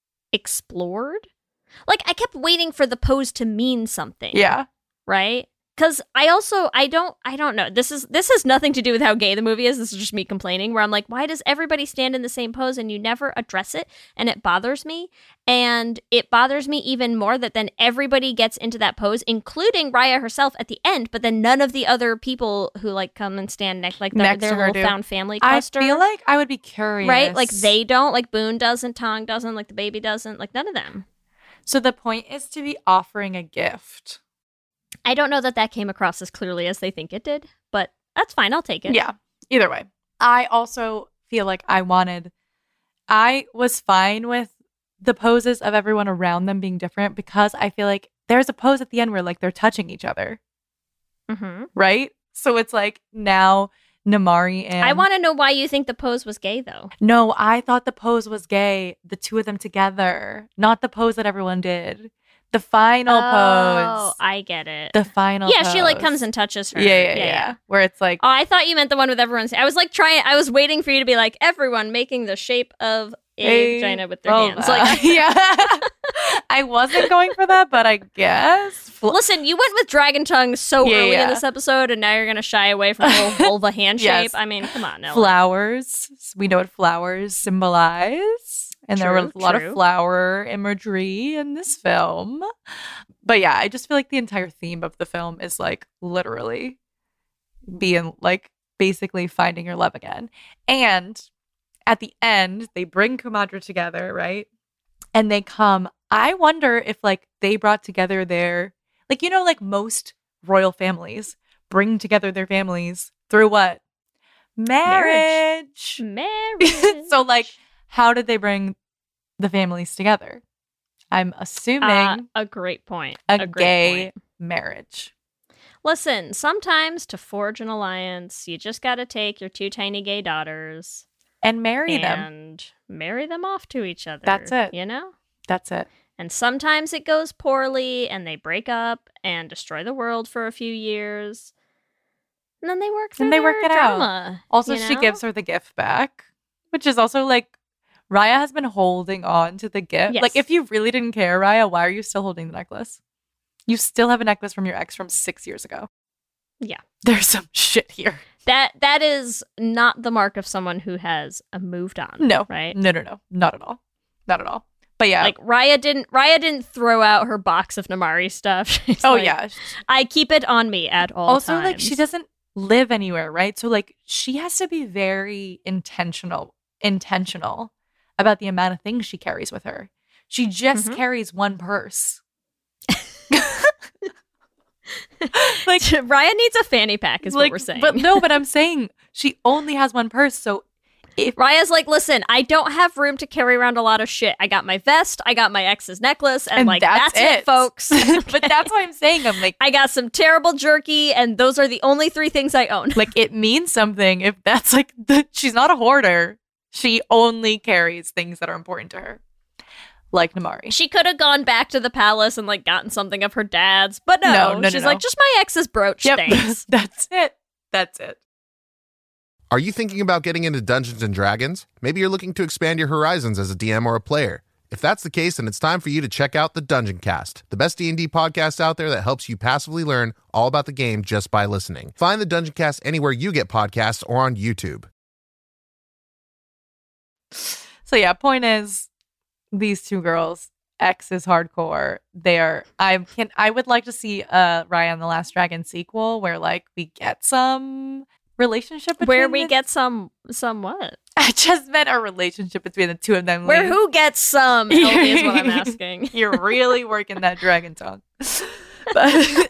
Speaker 5: explored. Like, I kept waiting for the pose to mean something.
Speaker 4: Yeah.
Speaker 5: Right? Because I also I don't I don't know. This is this has nothing to do with how gay the movie is. This is just me complaining. Where I'm like, why does everybody stand in the same pose and you never address it? And it bothers me. And it bothers me even more that then everybody gets into that pose, including Raya herself at the end. But then none of the other people who like come and stand next, like the,
Speaker 4: Next
Speaker 5: their
Speaker 4: to her
Speaker 5: little
Speaker 4: do.
Speaker 5: found family cluster.
Speaker 4: I feel like I would be curious,
Speaker 5: right, like they don't, like Boone doesn't, Tong doesn't, like the baby doesn't, like none of them.
Speaker 4: So the point is to be offering a gift.
Speaker 5: I don't know that that came across as clearly as they think it did, but that's fine. I'll take it.
Speaker 4: Yeah. Either way. I also feel like I wanted, I was fine with the poses of everyone around them being different because I feel like there's a pose at the end where like they're touching each other.
Speaker 5: Mm-hmm.
Speaker 4: Right? So it's like now Namaari and...
Speaker 5: I want to know why you think the pose was gay, though.
Speaker 4: No, I thought the pose was gay. The two of them together. Not the pose that everyone did. The final
Speaker 5: oh,
Speaker 4: pose.
Speaker 5: I get it.
Speaker 4: The final
Speaker 5: yeah,
Speaker 4: pose.
Speaker 5: she like comes and touches her.
Speaker 4: Yeah yeah, yeah, yeah. Where it's like...
Speaker 5: Oh, I thought you meant the one with everyone. I was like trying... I was waiting for you to be like, everyone making the shape of a, a vagina with their
Speaker 4: oh,
Speaker 5: hands.
Speaker 4: Uh,
Speaker 5: Like,
Speaker 4: yeah. I wasn't going for that, but I guess... Fl-
Speaker 5: Listen, you went with Dragon Tongue so
Speaker 4: Yeah,
Speaker 5: early
Speaker 4: yeah.
Speaker 5: in this episode, and now you're going to shy away from the whole vulva hand
Speaker 4: Yes.
Speaker 5: shape. I mean, come on. Ella.
Speaker 4: Flowers. We know what flowers symbolize. And there
Speaker 5: True,
Speaker 4: was a lot
Speaker 5: true.
Speaker 4: of flower imagery in this film. But yeah, I just feel like the entire theme of the film is like literally being like basically finding your love again. And at the end, they bring Kumandra together, right? And they come. I wonder if like they brought together their, like, you know, like most royal families bring together their families through what? Marriage.
Speaker 5: Marriage.
Speaker 4: So like, how did they bring the families together? I'm assuming
Speaker 5: Uh, a great point.
Speaker 4: a,
Speaker 5: a great
Speaker 4: gay
Speaker 5: point.
Speaker 4: marriage.
Speaker 5: Listen, sometimes to forge an alliance, you just got to take your two tiny gay daughters
Speaker 4: And marry them.
Speaker 5: and marry them off to each other.
Speaker 4: That's it.
Speaker 5: You know?
Speaker 4: That's it.
Speaker 5: And sometimes it goes poorly and they break up and destroy the world for a few years. And then they work through
Speaker 4: And they
Speaker 5: their
Speaker 4: work it out.
Speaker 5: drama,
Speaker 4: Also,
Speaker 5: you
Speaker 4: she
Speaker 5: know?
Speaker 4: gives her the gift back, which is also like, Raya has been holding on to the gift.
Speaker 5: Yes.
Speaker 4: Like, if you really didn't care, Raya, why are you still holding the necklace? You still have a necklace from your ex from six years ago.
Speaker 5: Yeah.
Speaker 4: There's some shit here.
Speaker 5: That that is not the mark of someone who has uh, moved on.
Speaker 4: No.
Speaker 5: Right?
Speaker 4: No, no, no. Not at all. Not at all. But yeah.
Speaker 5: Like Raya didn't Raya didn't throw out her box of Namaari stuff. She's
Speaker 4: oh,
Speaker 5: like,
Speaker 4: yeah.
Speaker 5: I keep it on me at all
Speaker 4: Also,
Speaker 5: times.
Speaker 4: like, she doesn't live anywhere, right? So, like, she has to be very intentional, intentional about the amount of things she carries with her. She just
Speaker 5: Mhm.
Speaker 4: carries one purse. Like,
Speaker 5: Raya needs a fanny pack is
Speaker 4: like,
Speaker 5: what we're saying.
Speaker 4: But no, but I'm saying she only has one purse. So if
Speaker 5: Raya's like, listen, I don't have room to carry around a lot of shit. I got my vest, I got my ex's necklace, and,
Speaker 4: And
Speaker 5: like
Speaker 4: that's
Speaker 5: that's, it,
Speaker 4: it.
Speaker 5: folks.
Speaker 4: but that's what I'm saying. I'm like,
Speaker 5: I got some terrible jerky, and those are the only three things I own.
Speaker 4: like it means something if that's like the, she's not a hoarder. She only carries things that are important to her, like Namaari.
Speaker 5: She could have gone back to the palace and like gotten something of her dad's, but no,
Speaker 4: No, no, no,
Speaker 5: she's
Speaker 4: no.
Speaker 5: like, just my ex's brooch,
Speaker 4: Yep,
Speaker 5: thanks.
Speaker 4: that's it. That's it.
Speaker 6: Are you thinking about getting into Dungeons and Dragons? Maybe you're looking to expand your horizons as a D M or a player. If that's the case, then it's time for you to check out the Dungeon Cast, the best D and D podcast out there that helps you passively learn all about the game just by listening. Find the Dungeon Cast anywhere you get podcasts or on YouTube.
Speaker 4: So yeah, point is, these two girls, X is hardcore. They are. I can. I would like to see uh Raya and the Last Dragon sequel where like we get some relationship between
Speaker 5: Where we
Speaker 4: the-
Speaker 5: get some, some what?
Speaker 4: I just meant a relationship between the two of them.
Speaker 5: Where
Speaker 4: Lee.
Speaker 5: who gets some? Help me is what I'm asking.
Speaker 4: You're really working that dragon tongue. But,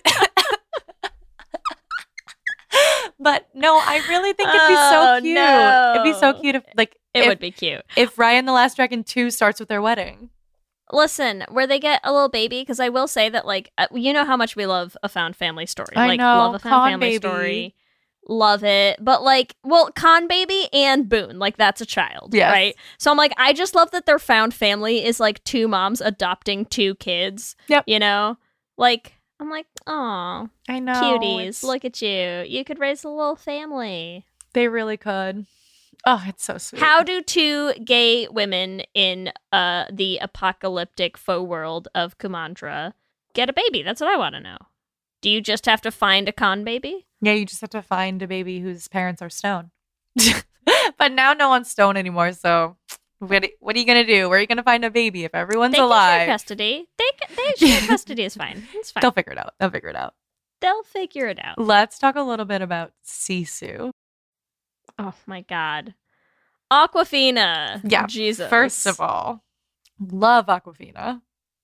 Speaker 4: but no, I really think it'd be so
Speaker 5: Oh,
Speaker 4: cute.
Speaker 5: no.
Speaker 4: It'd be so cute if like
Speaker 5: It
Speaker 4: if,
Speaker 5: would be cute.
Speaker 4: if Raya and the Last Dragon two starts with their wedding.
Speaker 5: Listen, where they get a little baby, because I will say that, like, uh, you know how much we love a found family story.
Speaker 4: I
Speaker 5: like,
Speaker 4: know,
Speaker 5: love a found
Speaker 4: Con
Speaker 5: family
Speaker 4: Baby.
Speaker 5: story. Love it. But, like, well, Con Baby and Boone, like, that's a child,
Speaker 4: Yes.
Speaker 5: right? So I'm like, I just love that their found family is, like, two moms adopting two kids.
Speaker 4: Yep.
Speaker 5: You know? Like, I'm like, aw,
Speaker 4: I know.
Speaker 5: cuties,
Speaker 4: it's-
Speaker 5: look at you. You could raise a little family.
Speaker 4: They really could. Oh, it's so sweet.
Speaker 5: How do two gay women in uh the apocalyptic faux world of Kumandra get a baby? That's what I want to know. Do you just have to find a con baby?
Speaker 4: Yeah, you just have to find a baby whose parents are stone. But now no one's stone anymore, so what, what are you going to do? Where are you going to find a baby if everyone's
Speaker 5: They can
Speaker 4: alive?
Speaker 5: share custody. They can, they share custody is fine. It's fine.
Speaker 4: They'll figure it out. They'll figure it out.
Speaker 5: They'll figure it out.
Speaker 4: Let's talk a little bit about Sisu.
Speaker 5: Oh my god. Aquafina.
Speaker 4: Yeah.
Speaker 5: Jesus.
Speaker 4: First of all, love Aquafina.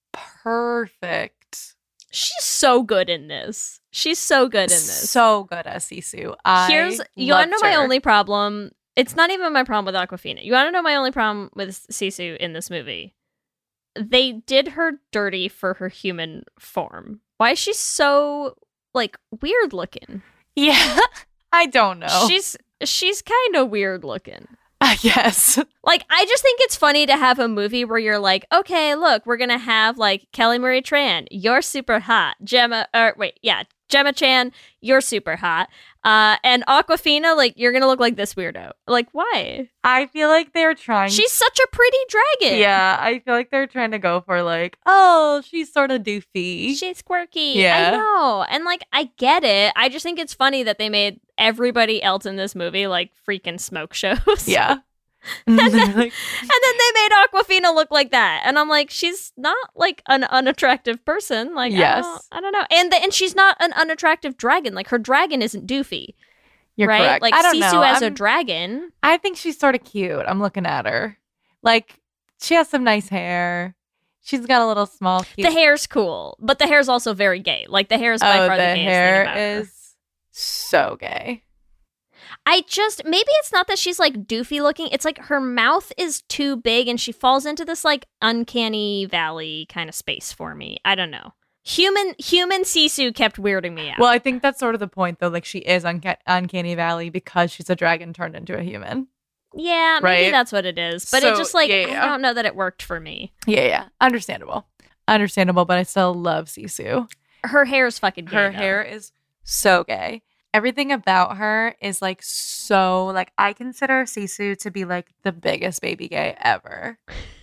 Speaker 4: Perfect.
Speaker 5: She's so good in this. She's so good in this.
Speaker 4: So good as Sisu. I
Speaker 5: Here's you want to know
Speaker 4: loved
Speaker 5: my
Speaker 4: her.
Speaker 5: only problem? It's not even my problem with Aquafina. You want to know my only problem with Sisu in this movie? They did her dirty for her human form. Why is she so like weird looking?
Speaker 4: Yeah, I don't know.
Speaker 5: She's she's kind of weird looking.
Speaker 4: I guess.
Speaker 5: Like, I just think it's funny to have a movie where you're like, okay, look, we're gonna have like Kelly Marie Tran, you're super hot. Gemma, or wait, yeah, Gemma Chan, you're super hot. Uh, and Aquafina, like, you're gonna look like this weirdo. Like, why?
Speaker 4: I feel like they're trying.
Speaker 5: She's such a pretty dragon.
Speaker 4: Yeah, I feel like they're trying to go for like, oh, she's sort of doofy.
Speaker 5: She's quirky.
Speaker 4: Yeah.
Speaker 5: I know. And like, I get it. I just think it's funny that they made everybody else in this movie like freaking smoke shows.
Speaker 4: Yeah.
Speaker 5: And then,
Speaker 4: Like,
Speaker 5: and then they made Aquafina look like that, and I'm like, she's not like an unattractive person. Like,
Speaker 4: Yes.
Speaker 5: I don't, I don't know, and the, and she's not an unattractive dragon. Like, her dragon isn't doofy,
Speaker 4: you're
Speaker 5: right?
Speaker 4: correct.
Speaker 5: Like
Speaker 4: I don't
Speaker 5: Sisu
Speaker 4: know.
Speaker 5: as a
Speaker 4: I'm-
Speaker 5: dragon.
Speaker 4: I think she's sort of cute. I'm looking at her. Like, she has some nice hair. She's got a little small, cute.
Speaker 5: The hair's cool, but the hair's also very gay. Like, the hair is by
Speaker 4: oh,
Speaker 5: far
Speaker 4: the
Speaker 5: the gayest
Speaker 4: hair
Speaker 5: thing about her.
Speaker 4: is so gay.
Speaker 5: I just, maybe it's not that she's like doofy looking. It's like her mouth is too big and she falls into this like uncanny valley kind of space for me. I don't know. Human, human Sisu kept weirding me out.
Speaker 4: Well, I think that's sort of the point, though. Like, she is unca- Uncanny Valley because she's a dragon turned into a human.
Speaker 5: yeah, maybe
Speaker 4: right?
Speaker 5: that's what it is. But
Speaker 4: So,
Speaker 5: it just like,
Speaker 4: yeah, yeah.
Speaker 5: I don't know that it worked for me.
Speaker 4: Yeah, yeah. Understandable. Understandable, but I still love Sisu.
Speaker 5: Her hair is fucking gay,
Speaker 4: Her
Speaker 5: though.
Speaker 4: hair is so gay. Everything about her is like so, like, I consider Sisu to be like the biggest baby gay ever.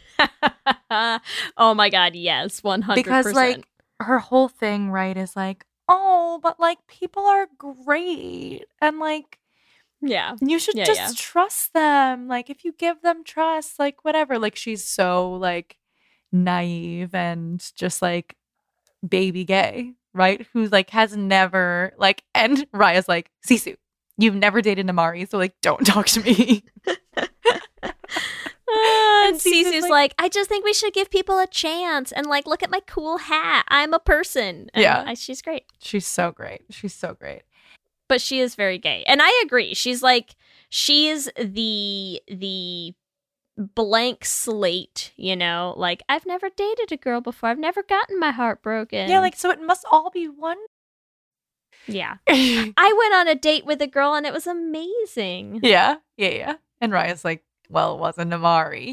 Speaker 5: Oh my god, yes, one hundred percent.
Speaker 4: Because, like, her whole thing, right, is like, oh, but like, people are great. And like,
Speaker 5: yeah.
Speaker 4: you should
Speaker 5: Yeah,
Speaker 4: just
Speaker 5: yeah.
Speaker 4: trust them. Like, if you give them trust, like, whatever. Like, she's so, like, naive and just, like, baby gay, right? Who's, like, has never, like, and Raya's like, Sisu, you've never dated Namari, so, like, don't talk to me.
Speaker 5: Uh, and
Speaker 4: And Sisu's
Speaker 5: Sisu's
Speaker 4: like-
Speaker 5: like, I just think we should give people a chance and like look at my cool hat. I'm a person. And
Speaker 4: Yeah.
Speaker 5: I, she's great.
Speaker 4: She's so great. She's so great.
Speaker 5: But she is very gay. And I agree. She's like she's the the blank slate, you know? Like, I've never dated a girl before. I've never gotten my heart broken.
Speaker 4: Yeah, like, so it must all be one.
Speaker 5: Yeah.
Speaker 4: yeah,
Speaker 5: I went on a date with a girl and it was amazing.
Speaker 4: yeah, yeah. And Raya's like, well, it wasn't Namari.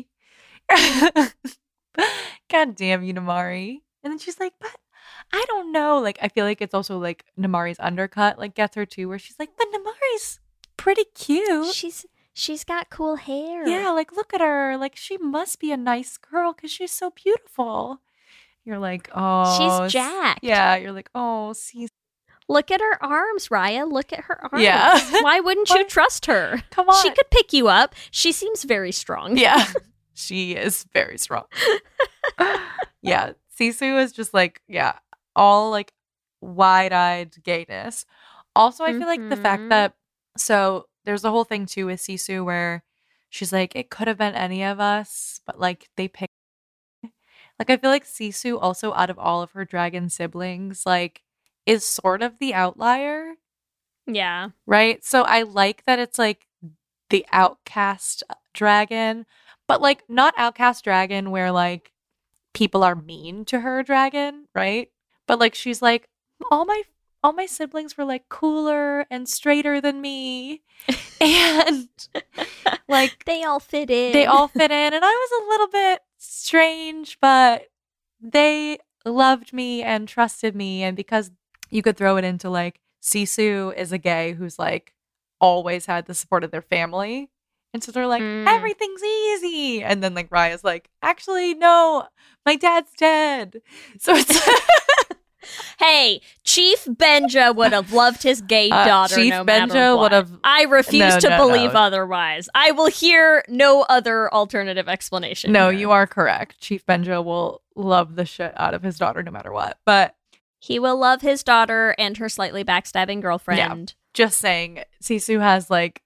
Speaker 4: God damn you, Namari. And then she's like, but I don't know. Like, I feel like it's also like Namari's undercut, like, gets her too, where she's like, but Namari's pretty cute.
Speaker 5: She's she's got cool hair.
Speaker 4: Yeah, like, look at her. Like, she must be a nice girl because she's so beautiful. You're like, oh.
Speaker 5: She's
Speaker 4: s-
Speaker 5: jacked.
Speaker 4: Yeah, you're like, oh, see,
Speaker 5: Look at her arms, Raya. Look at her arms.
Speaker 4: Yeah.
Speaker 5: Why wouldn't
Speaker 4: Why-
Speaker 5: you trust her?
Speaker 4: come on.
Speaker 5: She could pick you up. She seems very strong.
Speaker 4: Yeah, she is very strong. Yeah, Sisu is just like, yeah, all like wide-eyed gayness. Also, I feel like the fact
Speaker 5: Mhm.
Speaker 4: that, so there's a whole thing too with Sisu where she's like, it could have been any of us, but like they picked. Like, I feel like Sisu also, out of all of her dragon siblings, like is sort of the outlier.
Speaker 5: Yeah.
Speaker 4: Right? So I like that it's like the outcast dragon, but like not outcast dragon where like people are mean to her dragon, right? But like she's like, all my all my siblings were like cooler and straighter than me. And like
Speaker 5: They all fit in.
Speaker 4: they all fit in, and I was a little bit strange, but they loved me and trusted me. And because you could throw it into like Sisu is a gay who's like always had the support of their family, and so they're like,
Speaker 5: Mm.
Speaker 4: everything's easy. And then like Raya's like, actually no, my dad's dead. So it's
Speaker 5: Hey, Chief Benja would have loved his gay
Speaker 4: Uh,
Speaker 5: daughter
Speaker 4: Chief
Speaker 5: no matter
Speaker 4: Benja
Speaker 5: what.
Speaker 4: would have-
Speaker 5: I refuse
Speaker 4: No,
Speaker 5: to
Speaker 4: no,
Speaker 5: believe
Speaker 4: no.
Speaker 5: otherwise. I will hear no other alternative explanation.
Speaker 4: No,
Speaker 5: here.
Speaker 4: you are correct. Chief Benja will love the shit out of his daughter no matter what. But
Speaker 5: He will love his daughter and her slightly backstabbing girlfriend.
Speaker 4: just saying, Sisu has like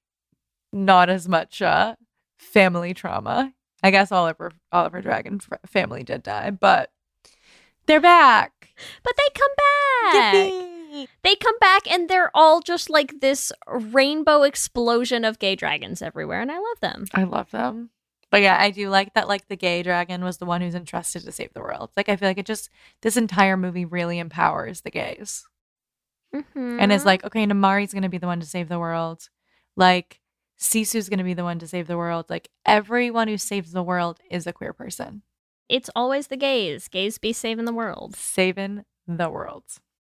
Speaker 4: not as much uh, family trauma. I guess all of her all of her dragon fr- family did die, but they're back.
Speaker 5: But they come back.
Speaker 4: Yippee!
Speaker 5: They come back and they're all just like this rainbow explosion of gay dragons everywhere, and I love them.
Speaker 4: I love them. But yeah, I do like that like the gay dragon was the one who's entrusted to save the world. Like I feel like it just this entire movie really empowers the gays.
Speaker 5: Mm-hmm.
Speaker 4: And is like, okay, Namari's going to be the one to save the world. Like, Sisu's going to be the one to save the world. Like, everyone who saves the world is a queer person.
Speaker 5: It's always the gays. Gays be saving the world.
Speaker 4: Saving the world.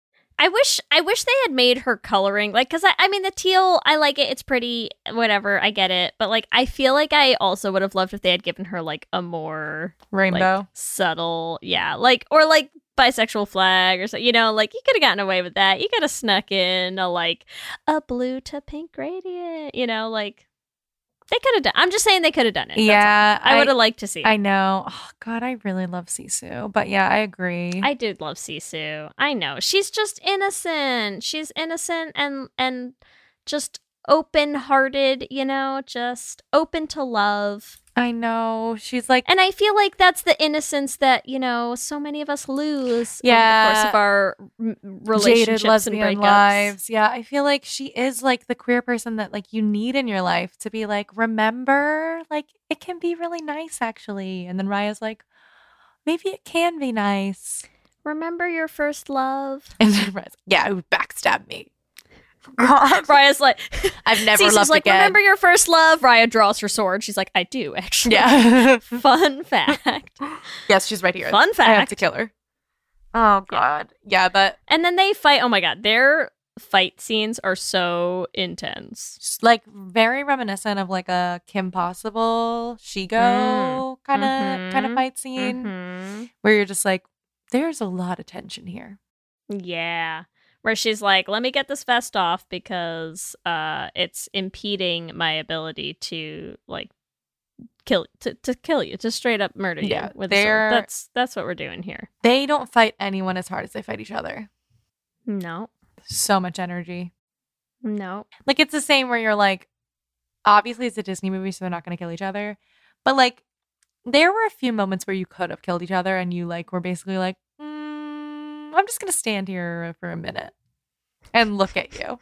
Speaker 5: I wish I wish they had made her coloring like because I, I mean the teal I like it, it's pretty, whatever, I get it, but like I feel like I also would have loved if they had given her like a more
Speaker 4: Rainbow.
Speaker 5: like, subtle, yeah, like or like bisexual flag or so, you know, like you could have gotten away with that. You could have snuck in a like a blue to pink gradient, you know, like they could have done. I'm just saying they could have done it. That's
Speaker 4: Yeah.
Speaker 5: all. I, would have liked to see it.
Speaker 4: I know. Oh, God, I really love Sisu. But yeah, I agree.
Speaker 5: I did love Sisu. I know. She's just innocent. She's innocent and and just open-hearted, you know, just open to love.
Speaker 4: I know. She's like,
Speaker 5: And I feel like that's the innocence that, you know, so many of us lose
Speaker 4: Yeah.
Speaker 5: over the course of our r- relationships
Speaker 4: jaded lesbian
Speaker 5: and breakups.
Speaker 4: lives. Yeah, I feel like she is like the queer person that like you need in your life to be like, remember, like it can be really nice actually. And then Raya's like, maybe it can be nice.
Speaker 5: Remember your first love?
Speaker 4: And then Raya's like, yeah, who backstabbed me. God.
Speaker 5: Raya's like,
Speaker 4: I've never
Speaker 5: Cece's
Speaker 4: loved
Speaker 5: like,
Speaker 4: again.
Speaker 5: remember your first love? Raya draws her sword. She's like, I do, actually.
Speaker 4: Yeah.
Speaker 5: Fun fact.
Speaker 4: Yes, she's right here.
Speaker 5: Fun
Speaker 4: I have
Speaker 5: fact.
Speaker 4: to kill her. Oh God. Yeah, but
Speaker 5: And then they fight. Oh my god, their fight scenes are so intense.
Speaker 4: just, like very reminiscent of like a Kim Possible, Shigo kind of
Speaker 5: Mhm.
Speaker 4: kind of fight scene
Speaker 5: Mhm.
Speaker 4: where you're just like, there's a lot of tension here.
Speaker 5: Yeah. Where she's like, let me get this vest off because uh, it's impeding my ability to like kill to, to kill you, to straight up murder you
Speaker 4: Yeah,
Speaker 5: with a sword.
Speaker 4: they're-
Speaker 5: That's that's what we're doing here.
Speaker 4: They don't fight anyone as hard as they fight each other.
Speaker 5: No,
Speaker 4: So much energy.
Speaker 5: no.
Speaker 4: Like it's the same where you're like, obviously it's a Disney movie, so they're not going to kill each other. But like, there were a few moments where you could have killed each other, and you like were basically like, mm, I'm just going to stand here for a minute and look at you.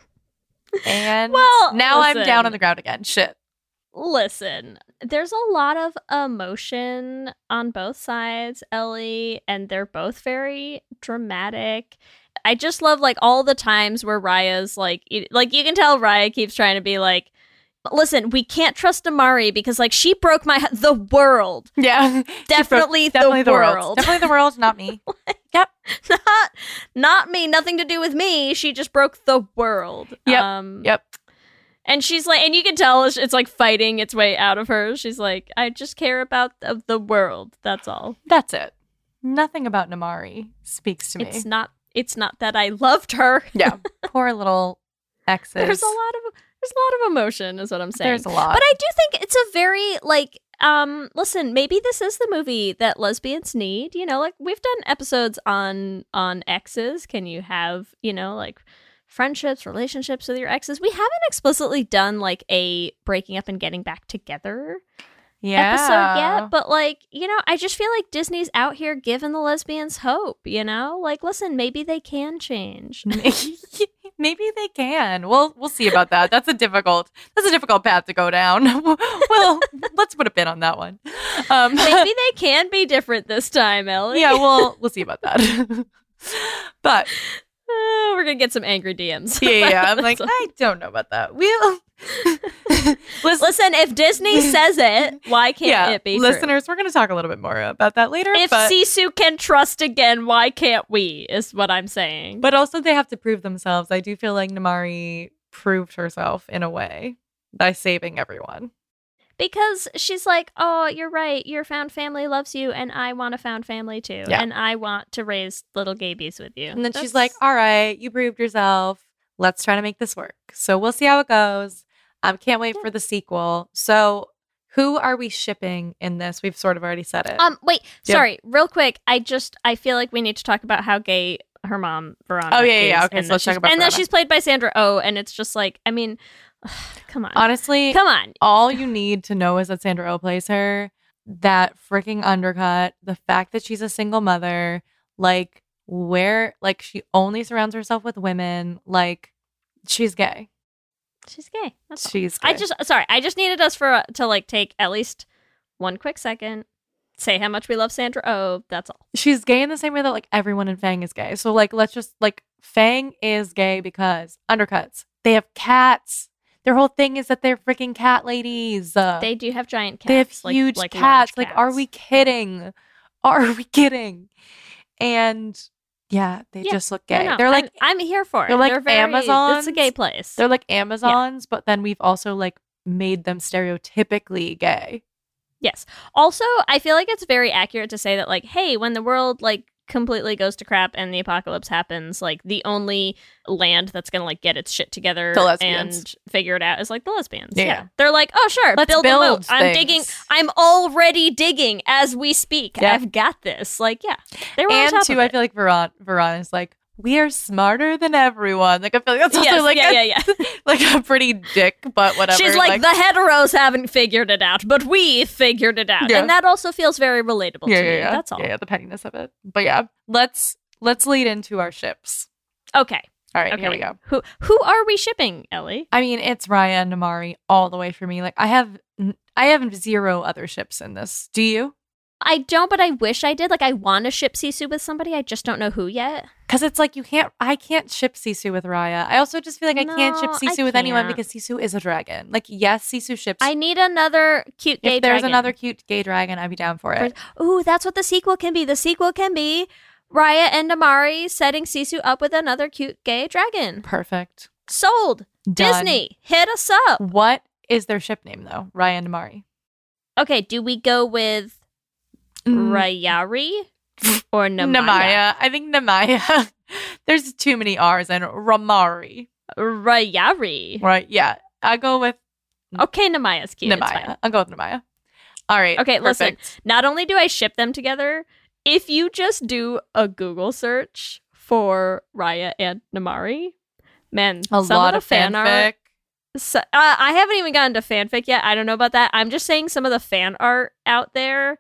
Speaker 4: And
Speaker 5: Well,
Speaker 4: now I'm
Speaker 5: listen.
Speaker 4: down on the ground again. Shit.
Speaker 5: Listen, there's a lot of emotion on both sides, Ellie, and they're both very dramatic. I just love like all the times where Raya's like, it, like you can tell Raya keeps trying to be like, listen, we can't trust Amari because like she broke my the world.
Speaker 4: Yeah.
Speaker 5: Definitely,
Speaker 4: Definitely
Speaker 5: the,
Speaker 4: the world.
Speaker 5: world.
Speaker 4: Definitely the world, not me. Yep.
Speaker 5: not, not me. Nothing to do with me. She just broke the world.
Speaker 4: Yep.
Speaker 5: Um,
Speaker 4: Yep.
Speaker 5: And she's like, and you can tell it's, it's like fighting its way out of her. She's like, I just care about the, the world. That's all.
Speaker 4: That's it. Nothing about Namari speaks to me.
Speaker 5: It's not. It's not that I loved her.
Speaker 4: Yeah. Poor little exes.
Speaker 5: There's a lot of there's a lot of emotion, is what I'm saying.
Speaker 4: There's a lot.
Speaker 5: But I do think it's a very like um listen, maybe this is the movie that lesbians need. You know, like we've done episodes on on exes. Can you have, you know, like friendships, relationships with your exes? We haven't explicitly done like a breaking up and getting back together
Speaker 4: yeah.
Speaker 5: episode yet, but like, you know, I just feel like Disney's out here giving the lesbians hope, you know? Like, listen, maybe they can change.
Speaker 4: Maybe they can. We'll we'll see about that. That's a difficult that's a difficult path to go down. Well, let's put a pin on that one. Um,
Speaker 5: Maybe they can be different this time, Ellie.
Speaker 4: yeah, we'll we'll see about that. But
Speaker 5: Uh, we're gonna get some angry D Ms.
Speaker 4: yeah, yeah, I'm like, I don't know about that. We'll listen,
Speaker 5: Listen, if Disney says it, why can't
Speaker 4: yeah,
Speaker 5: it be
Speaker 4: listeners, we're going to talk a little bit more about that later.
Speaker 5: true? If
Speaker 4: but,
Speaker 5: Sisu can trust again, why can't we? Is what I'm saying.
Speaker 4: but also they have to prove themselves. I do feel like Namari proved herself in a way by saving everyone.
Speaker 5: Because she's like, oh, you're right. Your found family loves you, and I want a found family too.
Speaker 4: Yeah.
Speaker 5: And I want to raise little gabies with you.
Speaker 4: And then
Speaker 5: That's-
Speaker 4: she's like, all right, you proved yourself. Let's try to make this work. So we'll see how it goes. Um, can't wait
Speaker 5: Yeah.
Speaker 4: for the sequel. So who are we shipping in this? We've sort of already said it.
Speaker 5: um, wait,
Speaker 4: Yep.
Speaker 5: sorry, real quick. I just, I feel like we need to talk about how gay her mom, Veronica,
Speaker 4: Oh, yeah, yeah, yeah.
Speaker 5: is,
Speaker 4: Okay,
Speaker 5: and
Speaker 4: so
Speaker 5: that
Speaker 4: let's talk
Speaker 5: she's-
Speaker 4: about
Speaker 5: And then
Speaker 4: Verona.
Speaker 5: she's played by Sandra Oh, and it's just like, I mean, come on.
Speaker 4: Honestly,
Speaker 5: Come on.
Speaker 4: all you need to know is that Sandra Oh plays her. That freaking undercut. The fact that she's a single mother. Like, where, like, she only surrounds herself with women. Like, she's gay.
Speaker 5: She's gay. That's all.
Speaker 4: She's gay.
Speaker 5: I just, sorry, I just needed us for to like take at least one quick second, say how much we love Sandra Oh. That's all.
Speaker 4: she's gay in the same way that like everyone in Fang is gay. So like let's just like Fang is gay because undercuts. They have cats. Their whole thing is that they're freaking cat ladies. Uh,
Speaker 5: They do have giant cats.
Speaker 4: they have
Speaker 5: like-
Speaker 4: huge
Speaker 5: like
Speaker 4: cats.
Speaker 5: large
Speaker 4: Like, are
Speaker 5: cats.
Speaker 4: we kidding? Are we kidding? And yeah, they
Speaker 5: Yeah,
Speaker 4: just look
Speaker 5: No,
Speaker 4: gay.
Speaker 5: no,
Speaker 4: they're like
Speaker 5: I'm, I'm here for it.
Speaker 4: they're like
Speaker 5: very,
Speaker 4: Amazons.
Speaker 5: It's a gay place.
Speaker 4: they're like Amazons, but then we've also like made them stereotypically gay.
Speaker 5: Yes. Also, I feel like it's very accurate to say that, like, hey, when the world like completely goes to crap and the apocalypse happens, like the only land that's gonna like get its shit together
Speaker 4: The lesbians.
Speaker 5: and figure it out is like the lesbians.
Speaker 4: Yeah.
Speaker 5: Yeah. They're like, oh sure,
Speaker 4: Let's
Speaker 5: build,
Speaker 4: build
Speaker 5: a moat. I'm
Speaker 4: things.
Speaker 5: digging. I'm already digging as we speak.
Speaker 4: Yeah.
Speaker 5: I've got this. Like, yeah. They were on
Speaker 4: And
Speaker 5: top
Speaker 4: too,
Speaker 5: of
Speaker 4: I
Speaker 5: it.
Speaker 4: feel like Veron Veron is like, we are smarter than everyone. Like I feel like that's also
Speaker 5: Yes,
Speaker 4: like
Speaker 5: yeah,
Speaker 4: a,
Speaker 5: yeah, yeah.
Speaker 4: like a pretty dick, but whatever.
Speaker 5: She's like, the heteros haven't figured it out, but we figured it out.
Speaker 4: Yeah.
Speaker 5: And that also feels very relatable
Speaker 4: yeah,
Speaker 5: to
Speaker 4: yeah,
Speaker 5: me.
Speaker 4: yeah.
Speaker 5: That's all.
Speaker 4: Yeah, yeah, the pettiness of it. But yeah, let's let's lead into our ships.
Speaker 5: Okay.
Speaker 4: All right,
Speaker 5: Okay.
Speaker 4: here we go.
Speaker 5: Who who are we shipping, Ellie?
Speaker 4: I mean, it's Raya and Namari all the way for me. Like I have I have zero other ships in this. Do you?
Speaker 5: I don't, but I wish I did. Like, I want to ship Sisu with somebody. I just don't know who yet.
Speaker 4: Because it's like you can't. I can't ship Sisu with Raya. I also just feel like I can't ship
Speaker 5: No,
Speaker 4: Sisu
Speaker 5: I
Speaker 4: with anyone
Speaker 5: can't.
Speaker 4: because Sisu is a dragon. Like yes, Sisu ships.
Speaker 5: I need another cute gay
Speaker 4: if there's
Speaker 5: dragon.
Speaker 4: another cute gay dragon, I'd be down for it.
Speaker 5: Ooh, that's what the sequel can be. The sequel can be Raya and Amari setting Sisu up with another cute gay dragon.
Speaker 4: Perfect.
Speaker 5: Sold.
Speaker 4: Done.
Speaker 5: Disney, hit us up.
Speaker 4: What is their ship name though? Raya and Namari.
Speaker 5: Okay, do we go with
Speaker 4: Mm.
Speaker 5: Rayari or Namaya?
Speaker 4: Namaya. I think Namaya. There's too many R's and Ramari.
Speaker 5: Rayari.
Speaker 4: Right? Yeah. I go with
Speaker 5: Okay, Namaya's cute. It's fine.
Speaker 4: Namaya. I'll go with Namaya. All right.
Speaker 5: Okay, listen.
Speaker 4: perfect.
Speaker 5: Not only do I ship them together, if you just do a Google search for Raya and Namari, man,
Speaker 4: A
Speaker 5: some
Speaker 4: lot
Speaker 5: of
Speaker 4: of
Speaker 5: the fan
Speaker 4: fanfic.
Speaker 5: art. So, uh, I haven't even gotten to fanfic yet. I don't know about that. I'm just saying some of the fan art out there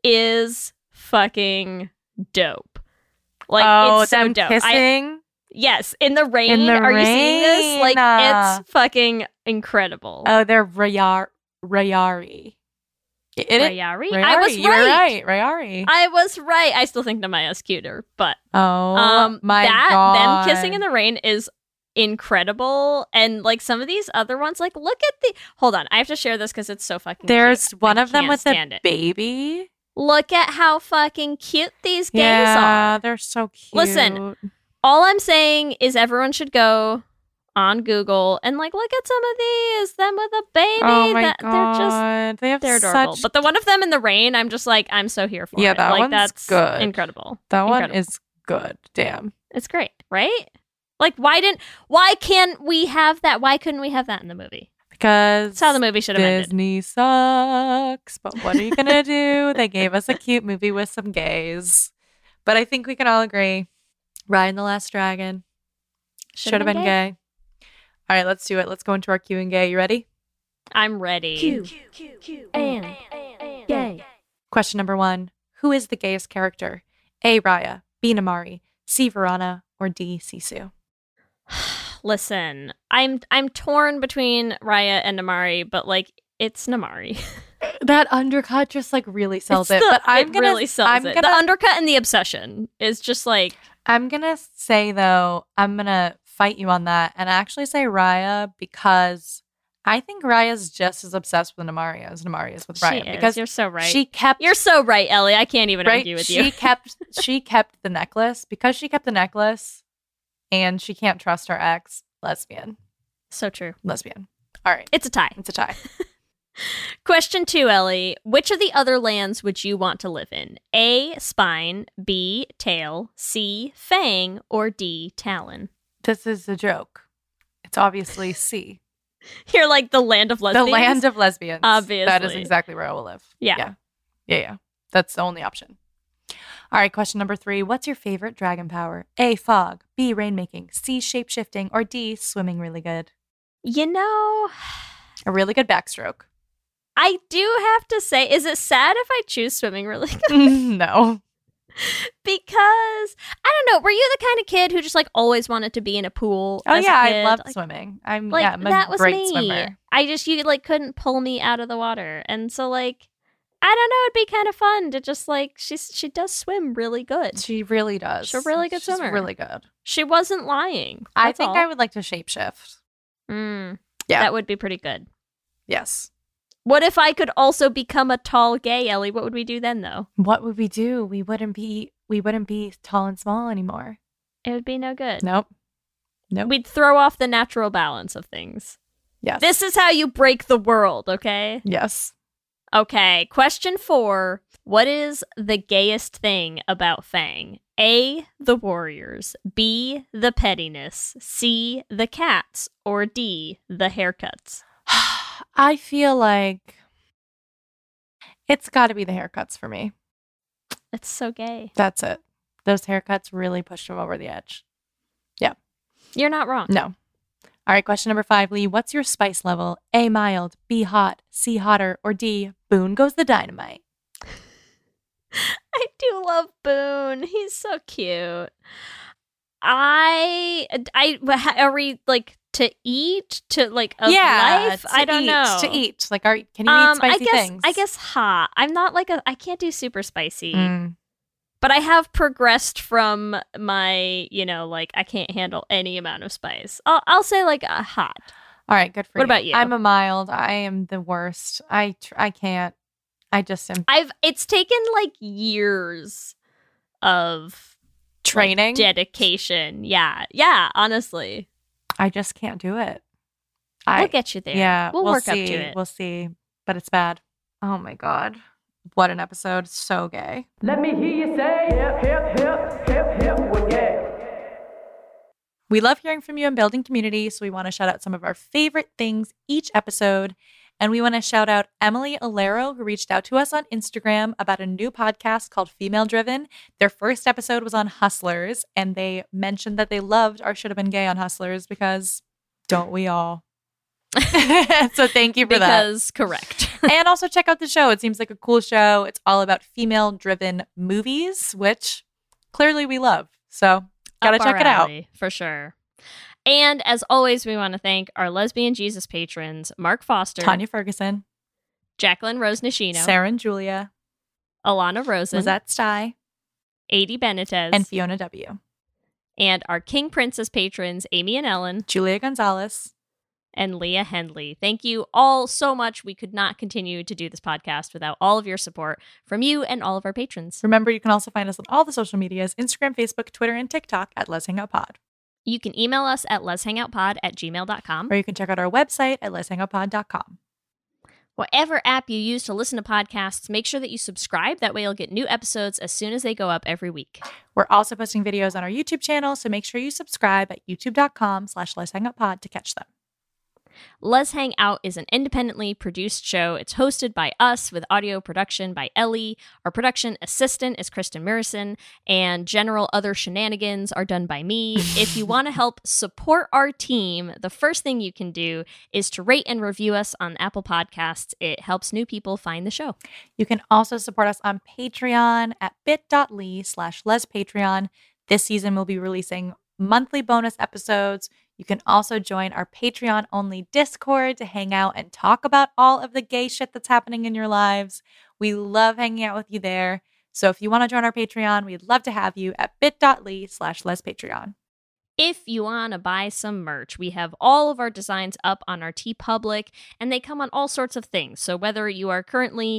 Speaker 5: is fucking dope. Like
Speaker 4: oh,
Speaker 5: it's so
Speaker 4: them
Speaker 5: dope. I,
Speaker 4: kissing.
Speaker 5: yes, in the rain.
Speaker 4: In the
Speaker 5: Are you seeing this? Like
Speaker 4: rain.
Speaker 5: it's fucking incredible.
Speaker 4: oh, they're Rayar Rayari. It, it,
Speaker 5: Rayari?
Speaker 4: Rayari.
Speaker 5: I was
Speaker 4: You were
Speaker 5: right.
Speaker 4: right. Rayari.
Speaker 5: I was right. I still think Namaya's cuter, but
Speaker 4: oh
Speaker 5: um,
Speaker 4: my
Speaker 5: that
Speaker 4: god.
Speaker 5: them kissing in the rain is incredible. And like some of these other ones, like look at the. Hold on, I have to share this because it's so fucking.
Speaker 4: There's
Speaker 5: cute.
Speaker 4: one
Speaker 5: I
Speaker 4: of them
Speaker 5: can't
Speaker 4: with
Speaker 5: stand
Speaker 4: a
Speaker 5: it.
Speaker 4: baby.
Speaker 5: Look at how fucking cute these gays
Speaker 4: yeah,
Speaker 5: are.
Speaker 4: they're so cute.
Speaker 5: Listen, All I'm saying is everyone should go on Google and like look at some of these. Them with a baby.
Speaker 4: oh my
Speaker 5: that,
Speaker 4: god,
Speaker 5: They're just.
Speaker 4: they have
Speaker 5: They're adorable.
Speaker 4: such.
Speaker 5: But the one of them in the rain, I'm just like, I'm so here for
Speaker 4: Yeah,
Speaker 5: it.
Speaker 4: that
Speaker 5: like,
Speaker 4: one's
Speaker 5: that's
Speaker 4: good.
Speaker 5: incredible.
Speaker 4: that one
Speaker 5: Incredible.
Speaker 4: is good. Damn.
Speaker 5: It's great, right? Like, why didn't, why can't we have that? Why couldn't we have that in the movie?
Speaker 4: Because
Speaker 5: That's how the movie should have ended.
Speaker 4: Disney sucks. But what are you gonna do? They gave us a cute movie with some gays. But I think we can all agree, Raya and the Last Dragon should have been,
Speaker 5: been
Speaker 4: gay. All right, let's do it. Let's go into our Q and gay. You ready?
Speaker 5: I'm ready.
Speaker 3: Q and gay.
Speaker 4: Question number one: who is the gayest character? A. Raya, B. Namari, C. Verona, or D. Sisu?
Speaker 5: Listen, I'm I'm torn between Raya and Namari, but like it's Namari.
Speaker 4: That undercut just like really sells
Speaker 5: It's
Speaker 4: it.
Speaker 5: the-
Speaker 4: But I'm
Speaker 5: it
Speaker 4: gonna,
Speaker 5: really sells
Speaker 4: I'm
Speaker 5: it.
Speaker 4: gonna,
Speaker 5: The undercut and the obsession is just like
Speaker 4: I'm gonna say though, I'm gonna fight you on that and actually say Raya because I think Raya's just as obsessed with Namari as Namari is with
Speaker 5: she
Speaker 4: Raya
Speaker 5: is.
Speaker 4: because
Speaker 5: You're so right.
Speaker 4: she kept
Speaker 5: You're so right, Ellie. I can't even
Speaker 4: right.
Speaker 5: argue with
Speaker 4: she
Speaker 5: you.
Speaker 4: kept she kept the necklace because she kept the necklace, and she can't trust her ex. Lesbian,
Speaker 5: So true.
Speaker 4: lesbian. All right,
Speaker 5: It's a tie.
Speaker 4: it's a tie.
Speaker 5: Question two, Ellie. Which of the other lands would you want to live in? A, spine, B, tail, C, fang, or D, talon?
Speaker 4: This is a joke. It's obviously C.
Speaker 5: You're like the land of lesbians?
Speaker 4: The land of lesbians.
Speaker 5: Obviously.
Speaker 4: That is exactly where I will live.
Speaker 5: Yeah.
Speaker 4: Yeah. Yeah, yeah. That's the only option. All right, question number three. What's your favorite dragon power? A, fog, B, rainmaking, C, shape-shifting, or D, swimming really good?
Speaker 5: You know,
Speaker 4: A really good backstroke.
Speaker 5: I do have to say, is it sad if I choose swimming really good?
Speaker 4: No.
Speaker 5: Because, I don't know, were you the kind of kid who just like always wanted to be in a pool?
Speaker 4: Oh,
Speaker 5: as a
Speaker 4: yeah,
Speaker 5: kid?
Speaker 4: I love
Speaker 5: Like,
Speaker 4: swimming. I'm,
Speaker 5: Like,
Speaker 4: yeah, I'm a
Speaker 5: that was
Speaker 4: great
Speaker 5: me.
Speaker 4: swimmer.
Speaker 5: I just, you like couldn't pull me out of the water. And so like, I don't know, it'd be kind of fun to just like, she's, she does swim really good.
Speaker 4: She really does.
Speaker 5: She's a really good
Speaker 4: She's
Speaker 5: swimmer.
Speaker 4: really good.
Speaker 5: She wasn't lying.
Speaker 4: I
Speaker 5: That's
Speaker 4: think
Speaker 5: all.
Speaker 4: I would like to shapeshift.
Speaker 5: Mm,
Speaker 4: Yeah.
Speaker 5: That would be pretty good.
Speaker 4: Yes.
Speaker 5: What if I could also become a tall gay, Ellie? What would we do then, though?
Speaker 4: What would we do? We wouldn't be we wouldn't be tall and small anymore.
Speaker 5: It would be no good.
Speaker 4: Nope. Nope.
Speaker 5: We'd throw off the natural balance of things.
Speaker 4: Yes.
Speaker 5: This is how you break the world, okay?
Speaker 4: Yes.
Speaker 5: Okay, question four. What is the gayest thing about Fang? A, the warriors. B, the pettiness. C, the cats. Or D, the haircuts.
Speaker 4: I feel like it's got to be the haircuts for me.
Speaker 5: It's so gay.
Speaker 4: That's it. Those haircuts really pushed him over the edge. Yeah.
Speaker 5: You're not wrong.
Speaker 4: No. All right, question number five, Lee. What's your spice level? A, mild. B, hot. C, hotter. Or D, Boone goes the dynamite.
Speaker 5: I do love Boone. He's so cute. I, I, are we like to eat to like of
Speaker 4: yeah,
Speaker 5: life?
Speaker 4: to
Speaker 5: I don't
Speaker 4: eat,
Speaker 5: know.
Speaker 4: To eat. Like, are can you
Speaker 5: Um,
Speaker 4: eat spicy
Speaker 5: I guess
Speaker 4: things?
Speaker 5: I guess hot. I'm not like a. I can't do super spicy.
Speaker 4: Mm.
Speaker 5: But I have progressed from my, you know, like I can't handle any amount of spice. I'll, I'll say like a hot.
Speaker 4: All right, good for
Speaker 5: What
Speaker 4: you.
Speaker 5: about you?
Speaker 4: I'm a mild. I am the worst. I tr- I can't. I just am
Speaker 5: I've. It's taken like years of
Speaker 4: training.
Speaker 5: dedication. Yeah, yeah. Honestly,
Speaker 4: I just can't do it.
Speaker 5: we'll
Speaker 4: I
Speaker 5: get you there.
Speaker 4: yeah.
Speaker 5: we'll,
Speaker 4: we'll
Speaker 5: work
Speaker 4: see.
Speaker 5: up to it.
Speaker 4: We'll see. But it's bad. Oh my god, what an episode! So gay.
Speaker 7: Let me hear you say hip, hip, hip, hip, hip, we're gay.
Speaker 4: We love hearing from you and building community, so we want to shout out some of our favorite things each episode. And we want to shout out Emily Alero, who reached out to us on Instagram about a new podcast called Female Driven. Their first episode was on Hustlers, and they mentioned that they loved our Should Have Been Gay on Hustlers because don't we all? So thank you for
Speaker 5: because correct.
Speaker 4: that. And also check out the show. It seems like a cool show. It's all about female-driven movies, which clearly we love. So gotta
Speaker 5: Up
Speaker 4: check
Speaker 5: our
Speaker 4: it out.
Speaker 5: alley, for sure. And as always, we want to thank our Lesbian Jesus patrons, Mark Foster,
Speaker 4: Tanya Ferguson,
Speaker 5: Jacqueline Rose Nishino,
Speaker 4: Sarah and Julia,
Speaker 5: Alana Rosen,
Speaker 4: Lizette Stye,
Speaker 5: Adi Benitez,
Speaker 4: and Fiona W.
Speaker 5: and our King Princess patrons, Amy and Ellen,
Speaker 4: Julia Gonzalez.
Speaker 5: and Leah Hendley. Thank you all so much. We could not continue to do this podcast without all of your support from you and all of our patrons.
Speaker 4: Remember, you can also find us on all the social medias, Instagram, Facebook, Twitter, and TikTok at Let's Hang Out Pod.
Speaker 5: You can email us at letshangoutpod at gmail dot com.
Speaker 4: Or you can check out our website at lets hang out pod dot com.
Speaker 5: Whatever app you use to listen to podcasts, make sure that you subscribe. That way you'll get new episodes as soon as they go up every week.
Speaker 4: We're also posting videos on our YouTube channel, so make sure you subscribe at youtube.com slash Let's Hang Out Pod to catch them.
Speaker 5: Let's Hang Out is an independently produced show. It's hosted by us with audio production by Ellie. Our production assistant is Kristen Murison, and general other shenanigans are done by me. If you want to help support our team, the first thing you can do is to rate and review us on Apple Podcasts. It helps new people find the show.
Speaker 4: You can also support us on Patreon at bit.ly slash lespatreon. This season, we'll be releasing monthly bonus episodes. You can also join our Patreon-only Discord to hang out and talk about all of the gay shit that's happening in your lives. We love hanging out with you there. So if you want to join our Patreon, we'd love to have you at bit.ly slash lespatreon.
Speaker 5: If you want to buy some merch, we have all of our designs up on our TeePublic, and they come on all sorts of things. So whether you are currently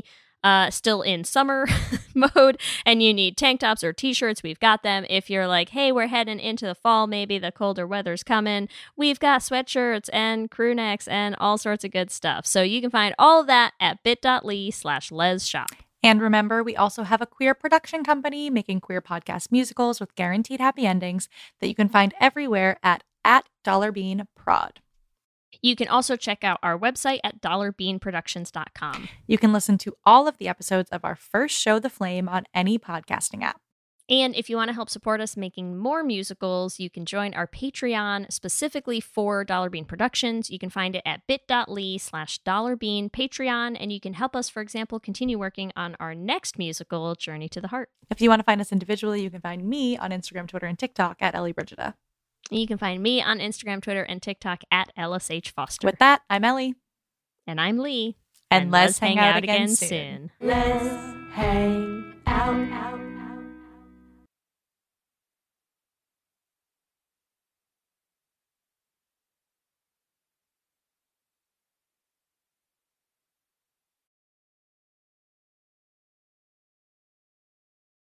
Speaker 5: uh, still in summer mode and you need tank tops or t-shirts, we've got them. If you're like, hey, we're heading into the fall, maybe the colder weather's coming, we've got sweatshirts and crew necks and all sorts of good stuff. So you can find all of that at bit.ly slash les shop.
Speaker 4: And remember, we also have a queer production company making queer podcast musicals with guaranteed happy endings that you can find everywhere at, at Dollar Bean Prod.
Speaker 5: You can also check out our website at dollar bean productions dot com.
Speaker 4: You can listen to all of the episodes of our first show, The Flame, on any podcasting app.
Speaker 5: And if you want to help support us making more musicals, you can join our Patreon specifically for Dollar Bean Productions. You can find it at bit.ly slash Dollar Bean Patreon, and you can help us, for example, continue working on our next musical, Journey to the Heart.
Speaker 4: If you want to find us individually, you can find me on Instagram, Twitter, and TikTok at Ellie Brigida.
Speaker 5: You can find me on Instagram, Twitter, and TikTok at L S H Foster.
Speaker 4: With that, I'm Ellie.
Speaker 5: And I'm Lee.
Speaker 4: And,
Speaker 5: and
Speaker 4: let's,
Speaker 5: let's
Speaker 4: hang,
Speaker 5: hang
Speaker 4: out,
Speaker 5: out
Speaker 4: again,
Speaker 5: again
Speaker 4: soon.
Speaker 5: soon.
Speaker 3: Let's hang out.